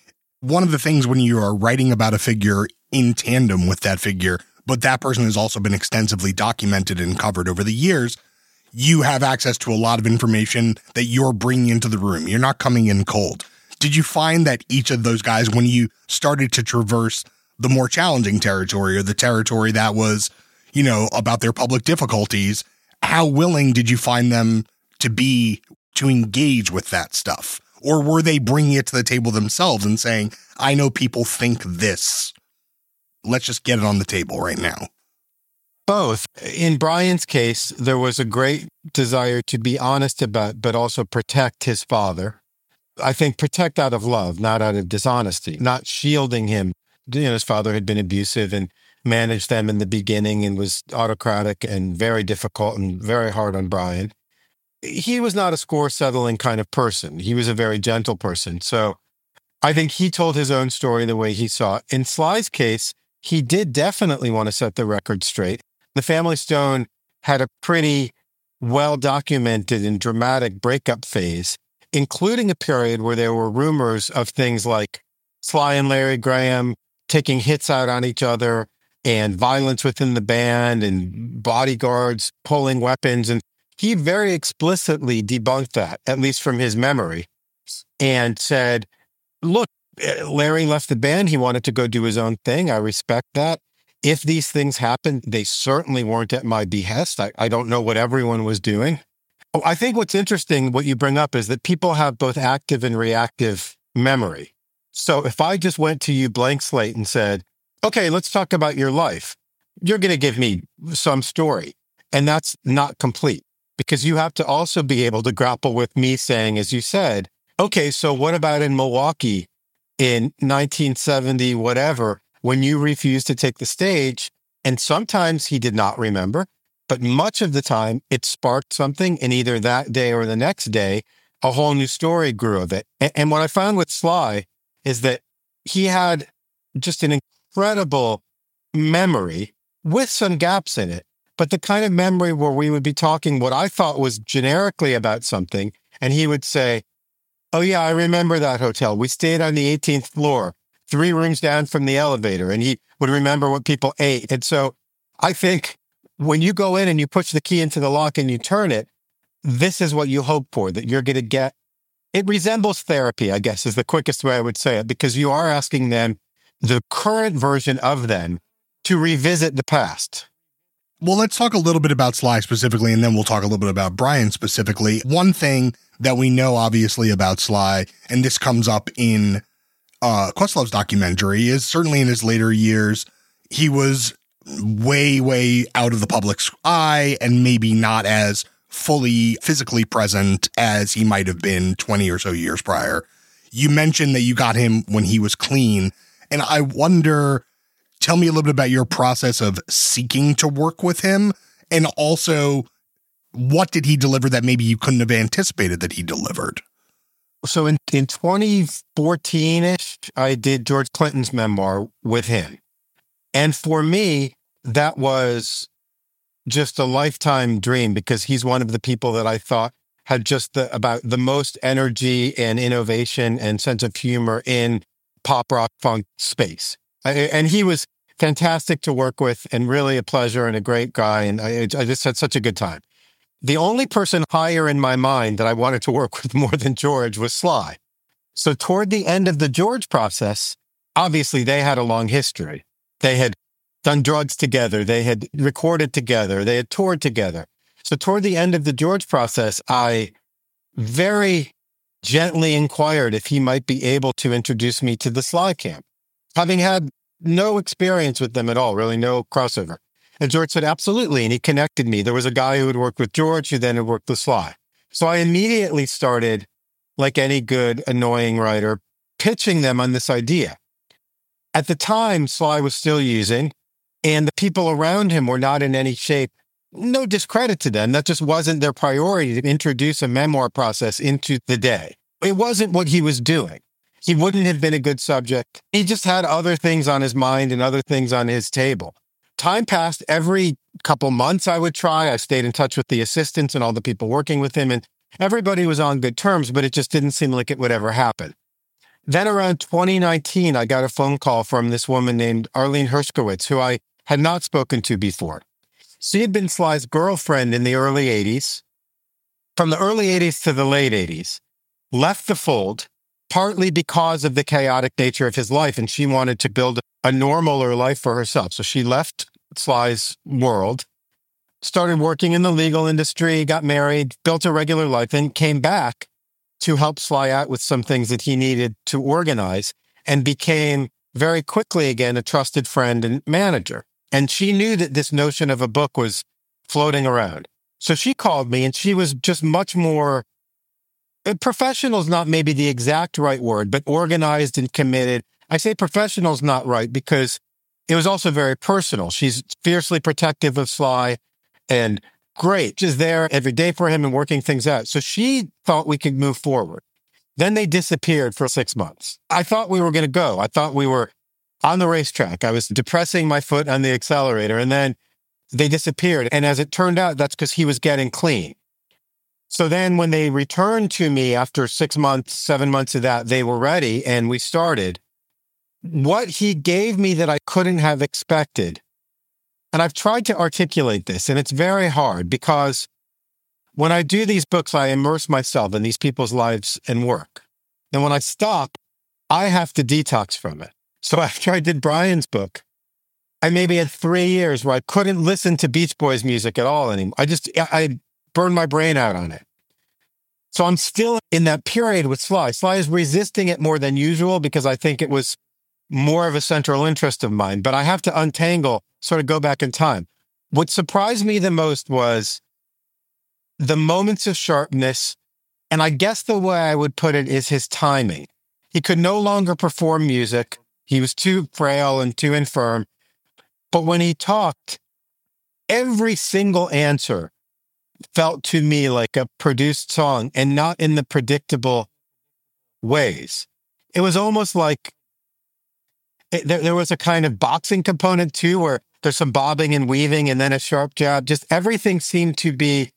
One of the things when you are writing about a figure in tandem with that figure, but that person has also been extensively documented and covered over the years, you have access to a lot of information that you're bringing into the room. You're not coming in cold. Did you find that each of those guys, when you started to traverse the more challenging territory or the territory that was, you know, about their public difficulties, how willing did you find them to be to engage with that stuff? Or were they bringing it to the table themselves and saying, I know people think this. Let's just get it on the table right now? Both. In Brian's case, there was a great desire to be honest about, but also protect his father. I think protect out of love, not out of dishonesty, not shielding him. You know, his father had been abusive and managed them in the beginning and was autocratic and very difficult and very hard on Brian. He was not a score settling kind of person. He was a very gentle person. So I think he told his own story the way he saw it. In Sly's case, he did definitely want to set the record straight. The Family Stone had a pretty well-documented and dramatic breakup phase, including a period where there were rumors of things like Sly and Larry Graham taking hits out on each other and violence within the band and bodyguards pulling weapons. And he very explicitly debunked that, at least from his memory, and said, look, Larry left the band. He wanted to go do his own thing. I respect that. If these things happened, they certainly weren't at my behest. I, I don't know what everyone was doing. Oh, I think what's interesting, what you bring up, is that people have both active and reactive memory. So if I just went to you blank slate and said, okay, let's talk about your life, you're going to give me some story. And that's not complete, because you have to also be able to grapple with me saying, as you said, okay, so what about in Milwaukee in nineteen seventy, whatever, when you refused to take the stage? And sometimes he did not remember, but much of the time it sparked something, and either that day or the next day, a whole new story grew of it. And, and what I found with Sly is that he had just an incredible memory with some gaps in it, but the kind of memory where we would be talking what I thought was generically about something, and he would say, oh yeah, I remember that hotel. We stayed on the eighteenth floor, three rooms down from the elevator, and he would remember what people ate. And so I think when you go in and you push the key into the lock and you turn it, this is what you hope for, that you're going to get. It resembles therapy, I guess, is the quickest way I would say it, because you are asking them, the current version of them, to revisit the past. Well, let's talk a little bit about Sly specifically, and then we'll talk a little bit about Brian specifically. One thing that we know, obviously, about Sly, and this comes up in uh, Questlove's documentary, is certainly in his later years, he was way, way out of the public's eye and maybe not as fully physically present as he might have been twenty or so years prior. You mentioned that you got him when he was clean, and I wonder, tell me a little bit about your process of seeking to work with him, and also what did he deliver that maybe you couldn't have anticipated that he delivered? So in, in twenty fourteen-ish, I did George Clinton's memoir with him. And for me, that was just a lifetime dream, because he's one of the people that I thought had just the, about the most energy and innovation and sense of humor in pop rock funk space. I, and he was fantastic to work with and really a pleasure and a great guy. And I, I just had such a good time. The only person higher in my mind that I wanted to work with more than George was Sly. So toward the end of the George process, obviously they had a long history. They had done drugs together. They had recorded together. They had toured together. So toward the end of the George process, I very gently inquired if he might be able to introduce me to the Sly camp, having had no experience with them at all, really no crossover. And George said, absolutely. And he connected me. There was a guy who had worked with George who then had worked with Sly. So I immediately started, like any good, annoying writer, pitching them on this idea. At the time, Sly was still using, and the people around him were not in any shape. No discredit to them. That just wasn't their priority, to introduce a memoir process into the day. It wasn't what he was doing. He wouldn't have been a good subject. He just had other things on his mind and other things on his table. Time passed. Every couple months I would try. I stayed in touch with the assistants and all the people working with him, and everybody was on good terms, but it just didn't seem like it would ever happen. Then around twenty nineteen, I got a phone call from this woman named Arlene Hershkowitz, who I had not spoken to before. She had been Sly's girlfriend in the early eighties, from the early eighties to the late eighties, left the fold, partly because of the chaotic nature of his life, and she wanted to build a normaler life for herself. So she left Sly's world, started working in the legal industry, got married, built a regular life, and came back to help Sly out with some things that he needed to organize, and became very quickly again a trusted friend and manager. And she knew that this notion of a book was floating around. So she called me, and she was just much more, professional is not maybe the exact right word, but organized and committed. I say professional is not right because it was also very personal. She's fiercely protective of Sly and great, just there every day for him and working things out. So she thought we could move forward. Then they disappeared for six months. I thought we were going to go. I thought we were on the racetrack. I was depressing my foot on the accelerator, and then they disappeared. And as it turned out, that's because he was getting clean. So then when they returned to me after six months, seven months of that, they were ready and we started. What he gave me that I couldn't have expected, and I've tried to articulate this, and it's very hard because when I do these books, I immerse myself in these people's lives and work. And when I stop, I have to detox from it. So after I did Brian's book, I maybe had three years where I couldn't listen to Beach Boys music at all anymore. I just, I burned my brain out on it. So I'm still in that period with Sly. Sly is resisting it more than usual because I think it was more of a central interest of mine, but I have to untangle, sort of go back in time. What surprised me the most was the moments of sharpness, and I guess the way I would put it is his timing. He could no longer perform music. He was too frail and too infirm. But when he talked, every single answer felt to me like a produced song and not in the predictable ways. It was almost like it, there, there was a kind of boxing component too, where there's some bobbing and weaving and then a sharp jab. Just everything seemed to be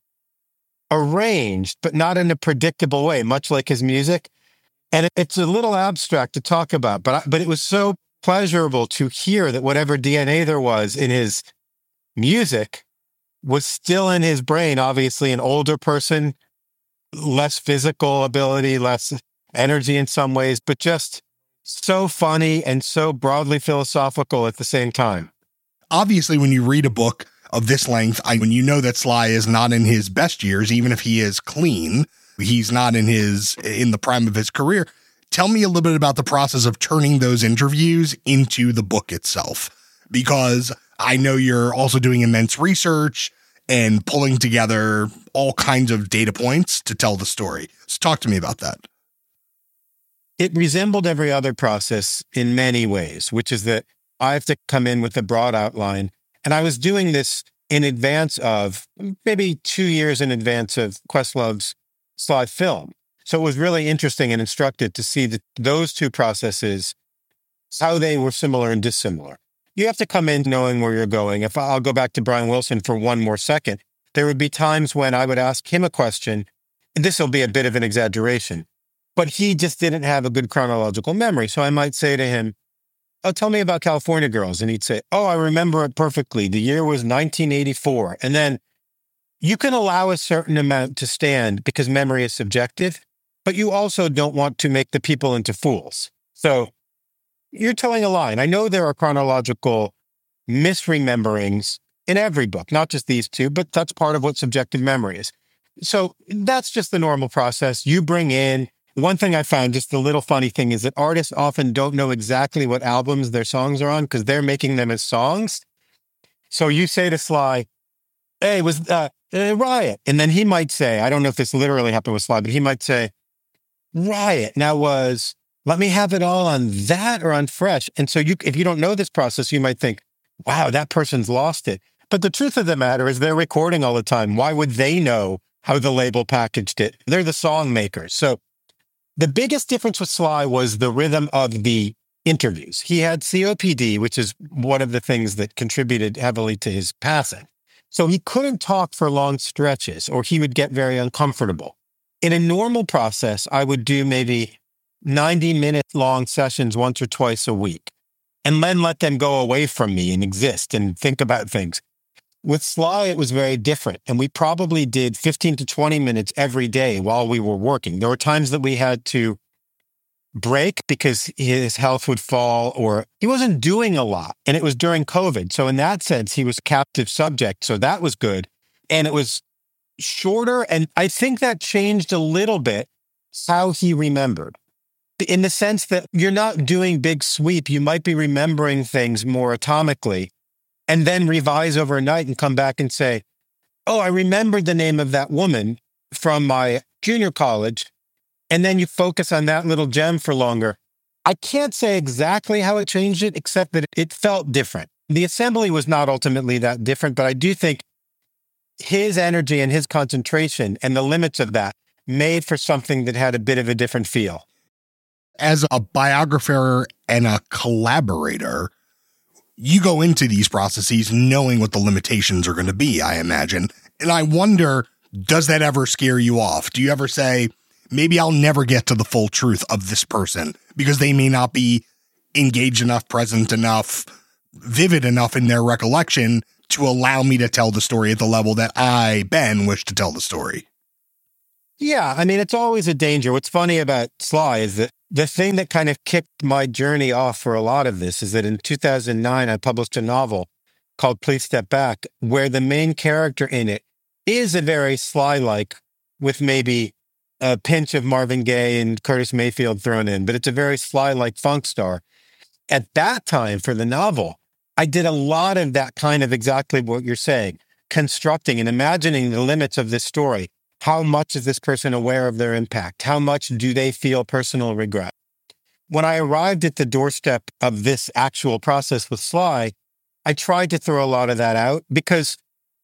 arranged, but not in a predictable way, much like his music. And it, it's a little abstract to talk about, but I, but it was so pleasurable to hear that whatever D N A there was in his music was still in his brain. Obviously, an older person, less physical ability, less energy in some ways, but just so funny and so broadly philosophical at the same time. Obviously, when you read a book of this length, I, when you know that Sly is not in his best years, even if he is clean, he's not in his in the prime of his career. Tell me a little bit about the process of turning those interviews into the book itself, because I know you're also doing immense research and pulling together all kinds of data points to tell the story. So talk to me about that. It resembled every other process in many ways, which is that I have to come in with a broad outline. And I was doing this in advance of, maybe two years in advance of Questlove's Sly film. So it was really interesting and instructive to see that those two processes, how they were similar and dissimilar. You have to come in knowing where you're going. If I'll go back to Brian Wilson for one more second, there would be times when I would ask him a question, and this will be a bit of an exaggeration, but he just didn't have a good chronological memory. So I might say to him, oh, tell me about California Girls. And he'd say, oh, I remember it perfectly. The year was nineteen eighty-four. And then you can allow a certain amount to stand because memory is subjective, but you also don't want to make the people into fools. So you're telling a lie. And I know there are chronological misrememberings in every book, not just these two, but that's part of what subjective memory is. So that's just the normal process. You bring in, one thing I found, just the little funny thing, is that artists often don't know exactly what albums their songs are on because they're making them as songs. So you say to Sly, hey, was uh, uh, Riot. And then he might say, I don't know if this literally happened with Sly, but he might say, Riot. Now was, let me have it all on that or on Fresh. And so you, if you don't know this process, you might think, wow, that person's lost it. But the truth of the matter is they're recording all the time. Why would they know how the label packaged it? They're the song makers. So the biggest difference with Sly was the rhythm of the interviews. He had C O P D, which is one of the things that contributed heavily to his passing. So he couldn't talk for long stretches or he would get very uncomfortable. In a normal process, I would do maybe ninety minute long sessions once or twice a week and then let them go away from me and exist and think about things. With Sly, it was very different. And we probably did fifteen to twenty minutes every day while we were working. There were times that we had to break because his health would fall, or he wasn't doing a lot. And it was during COVID. So in that sense, he was captive subject. So that was good. And it was shorter. And I think that changed a little bit how he remembered, in the sense that you're not doing big sweep. You might be remembering things more atomically and then revise overnight and come back and say, oh, I remembered the name of that woman from my junior college. And then you focus on that little gem for longer. I can't say exactly how it changed it, except that it felt different. The assembly was not ultimately that different, but I do think his energy and his concentration and the limits of that made for something that had a bit of a different feel. As a biographer and a collaborator, you go into these processes knowing what the limitations are going to be, I imagine. And I wonder, does that ever scare you off? Do you ever say, maybe I'll never get to the full truth of this person because they may not be engaged enough, present enough, vivid enough in their recollection to allow me to tell the story at the level that I, Ben, wish to tell the story? Yeah, I mean, it's always a danger. What's funny about Sly is that the thing that kind of kicked my journey off for a lot of this is that in two thousand nine, I published a novel called Please Step Back, where the main character in it is a very Sly-like, with maybe a pinch of Marvin Gaye and Curtis Mayfield thrown in, but it's a very Sly-like funk star. At that time, for the novel, I did a lot of that kind of exactly what you're saying, constructing and imagining the limits of this story. How much is this person aware of their impact? How much do they feel personal regret? When I arrived at the doorstep of this actual process with Sly, I tried to throw a lot of that out because,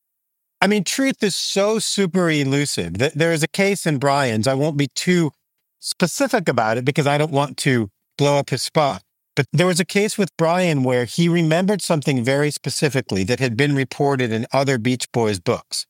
I mean, truth is so super elusive. There is a case in Brian's. I won't be too specific about it because I don't want to blow up his spot. But there was a case with Brian where he remembered something very specifically that had been reported in other Beach Boys books.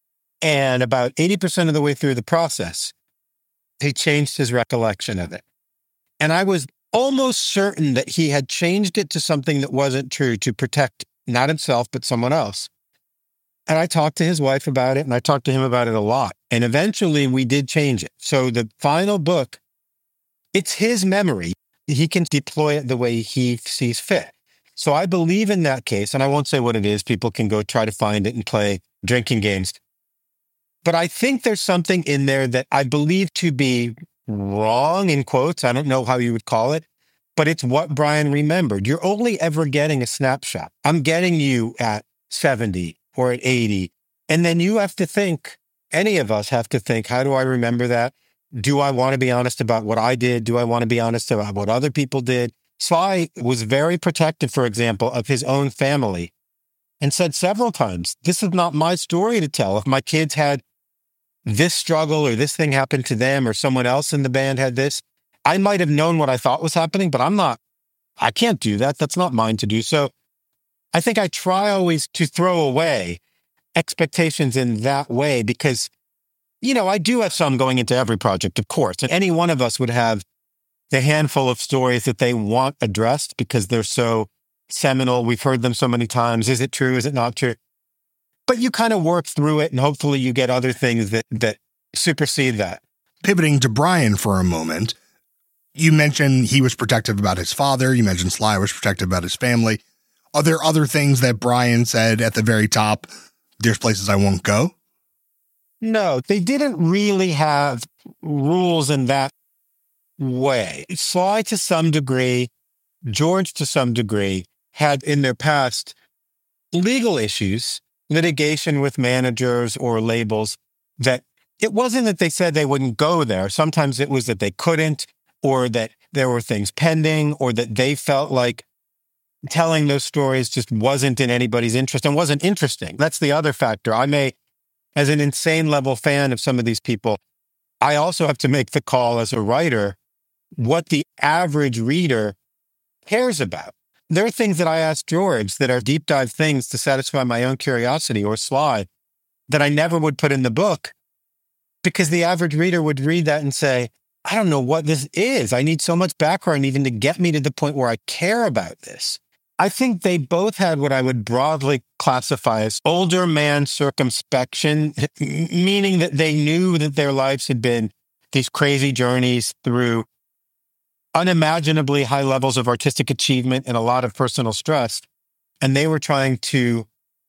And about eighty percent of the way through the process, he changed his recollection of it. And I was almost certain that he had changed it to something that wasn't true to protect not himself, but someone else. And I talked to his wife about it, and I talked to him about it a lot. And eventually we did change it. So the final book, it's his memory. He can deploy it the way he sees fit. So I believe in that case, and I won't say what it is. People can go try to find it and play drinking games. But I think there's something in there that I believe to be wrong, in quotes. I don't know how you would call it, but it's what Brian remembered. You're only ever getting a snapshot. I'm getting you at seventy or at eighty. And then you have to think, any of us have to think, how do I remember that? Do I want to be honest about what I did? Do I want to be honest about what other people did? Sly was very protective, for example, of his own family and said several times, this is not my story to tell. If my kids had this struggle or this thing happened to them or someone else in the band had this, I might have known what I thought was happening, but I'm not, I can't do that. That's not mine to do. So I think I try always to throw away expectations in that way because, you know, I do have some going into every project, of course. And any one of us would have the handful of stories that they want addressed because they're so seminal. We've heard them so many times. Is it true? Is it not true? But you kind of work through it and hopefully you get other things that, that supersede that. Pivoting to Brian for a moment, you mentioned he was protective about his father. You mentioned Sly was protective about his family. Are there other things that Brian said at the very top? There's places I won't go? No, they didn't really have rules in that way. Sly to some degree, George to some degree, had in their past legal issues, litigation with managers or labels, that it wasn't that they said they wouldn't go there. Sometimes it was that they couldn't, or that there were things pending, or that they felt like telling those stories just wasn't in anybody's interest and wasn't interesting. That's the other factor. I may, as an insane level fan of some of these people, I also have to make the call as a writer what the average reader cares about. There are things that I ask George that are deep dive things to satisfy my own curiosity, or Sly, that I never would put in the book because the average reader would read that and say, I don't know what this is. I need so much background even to get me to the point where I care about this. I think they both had what I would broadly classify as older man circumspection, meaning that they knew that their lives had been these crazy journeys through unimaginably high levels of artistic achievement and a lot of personal stress. And they were trying to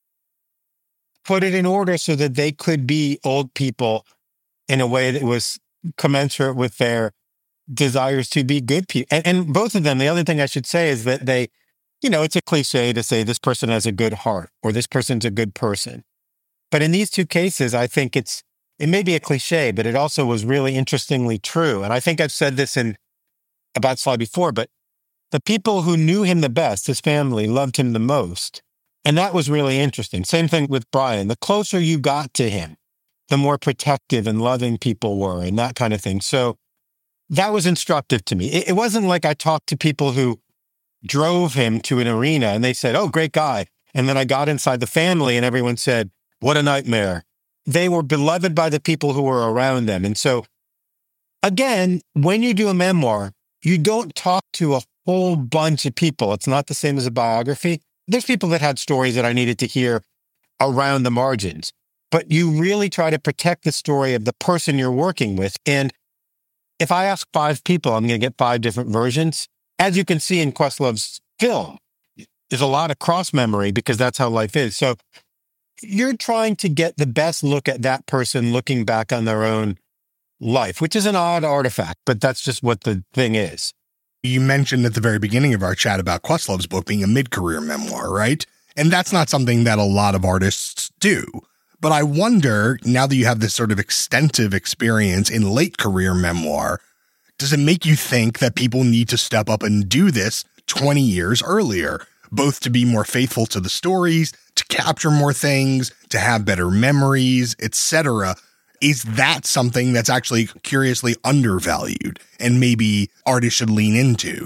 put it in order so that they could be old people in a way that was commensurate with their desires to be good people. And, and both of them, the other thing I should say is that they, you know, it's a cliche to say this person has a good heart or this person's a good person. But in these two cases, I think it's, it may be a cliche, but it also was really interestingly true. And I think I've said this in about Sly before, but the people who knew him the best, his family, loved him the most. And that was really interesting. Same thing with Brian. The closer you got to him, the more protective and loving people were and that kind of thing. So that was instructive to me. It, it wasn't like I talked to people who drove him to an arena and they said, oh, great guy. And then I got inside the family and everyone said, what a nightmare. They were beloved by the people who were around them. And so, again, when you do a memoir, you don't talk to a whole bunch of people. It's not the same as a biography. There's people that had stories that I needed to hear around the margins, but you really try to protect the story of the person you're working with. And if I ask five people, I'm going to get five different versions. As you can see in Questlove's film, there's a lot of cross memory because that's how life is. So you're trying to get the best look at that person looking back on their own life, which is an odd artifact, but that's just what the thing is. You mentioned at the very beginning of our chat about Questlove's book being a mid-career memoir, right? And that's not something that a lot of artists do. But I wonder, now that you have this sort of extensive experience in late career memoir, does it make you think that people need to step up and do this twenty years earlier, both to be more faithful to the stories, to capture more things, to have better memories, et cetera? Is that something that's actually curiously undervalued and maybe artists should lean into?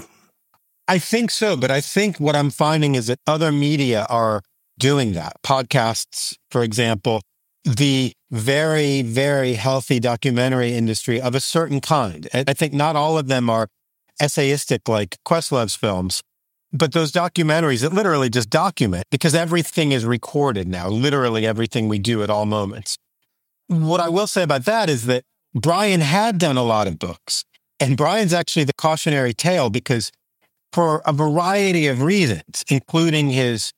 I think so, but I think what I'm finding is that other media are doing that. Podcasts, for example, the very, very healthy documentary industry of a certain kind. I think not all of them are essayistic like Questlove's films, but those documentaries that literally just document, because everything is recorded now, literally everything we do at all moments. What I will say about that is that Brian had done a lot of books, and Brian's actually the cautionary tale because for a variety of reasons, including his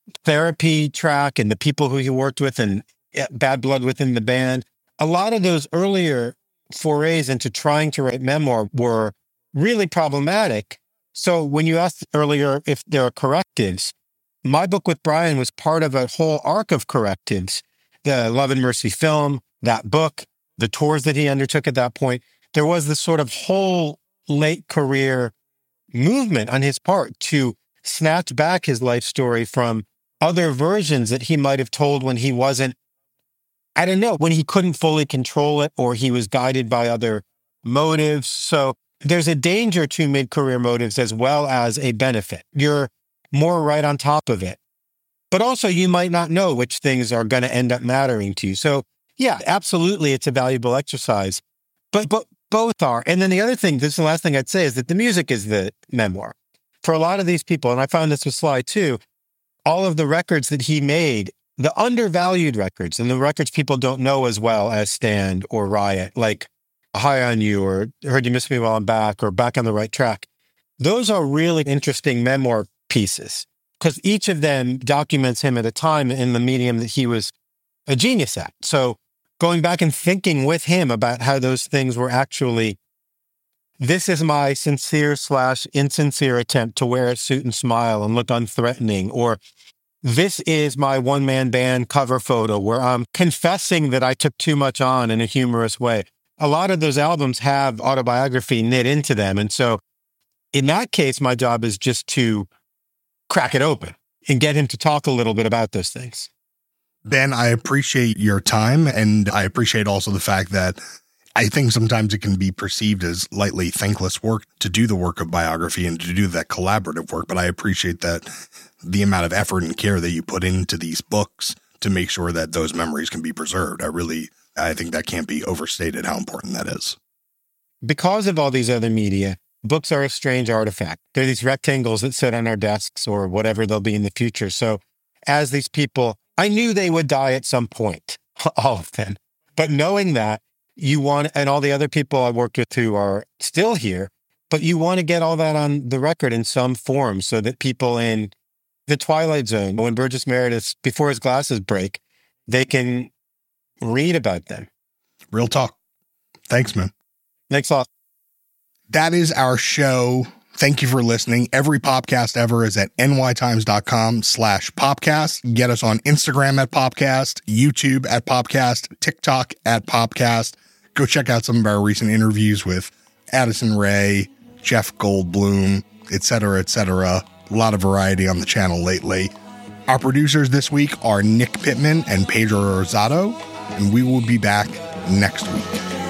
therapy track and the people who he worked with and bad blood within the band, a lot of those earlier forays into trying to write memoir were really problematic. So when you asked earlier if there are correctives, my book with Brian was part of a whole arc of correctives. The Love and Mercy film, that book, the tours that he undertook at that point, there was this sort of whole late career movement on his part to snatch back his life story from other versions that he might have told when he wasn't, I don't know, when he couldn't fully control it or he was guided by other motives. So there's a danger to mid-career motives as well as a benefit. You're more right on top of it. But also you might not know which things are going to end up mattering to you. So yeah, absolutely, it's a valuable exercise. But, but both are. And then the other thing, this is the last thing I'd say, is that the music is the memoir. For a lot of these people, and I found this with Sly too, all of the records that he made, the undervalued records, and the records people don't know as well as Stand or Riot, like High on You or Heard You Miss Me While I'm Back or Back on the Right Track, those are really interesting memoir pieces because each of them documents him at a time in the medium that he was a genius at. So going back and thinking with him about how those things were actually, this is my sincere slash insincere attempt to wear a suit and smile and look unthreatening, or this is my one-man band cover photo where I'm confessing that I took too much on in a humorous way. A lot of those albums have autobiography knit into them. And so in that case, my job is just to crack it open and get him to talk a little bit about those things. Ben, I appreciate your time, and I appreciate also the fact that I think sometimes it can be perceived as lightly thankless work to do the work of biography and to do that collaborative work, but I appreciate that the amount of effort and care that you put into these books to make sure that those memories can be preserved. I really, I think that can't be overstated how important that is. Because of all these other media, books are a strange artifact. They're these rectangles that sit on our desks or whatever they'll be in the future. So as these people, I knew they would die at some point, all of them. But knowing that, you want, and all the other people I worked with who are still here, But you want to get all that on the record in some form so that people in the Twilight Zone, when Burgess Meredith, before his glasses break, they can read about them. Real talk. Thanks, man. Thanks a lot. That is our show. Thank you for listening. Every podcast ever is at nytimes.com slash popcast. Get us on Instagram at Popcast, YouTube at Popcast, TikTok at Popcast. Go check out some of our recent interviews with Addison Rae, Jeff Goldblum, et cetera, et cetera. A lot of variety on the channel lately. Our producers this week are Nick Pittman and Pedro Rosado, and we will be back next week.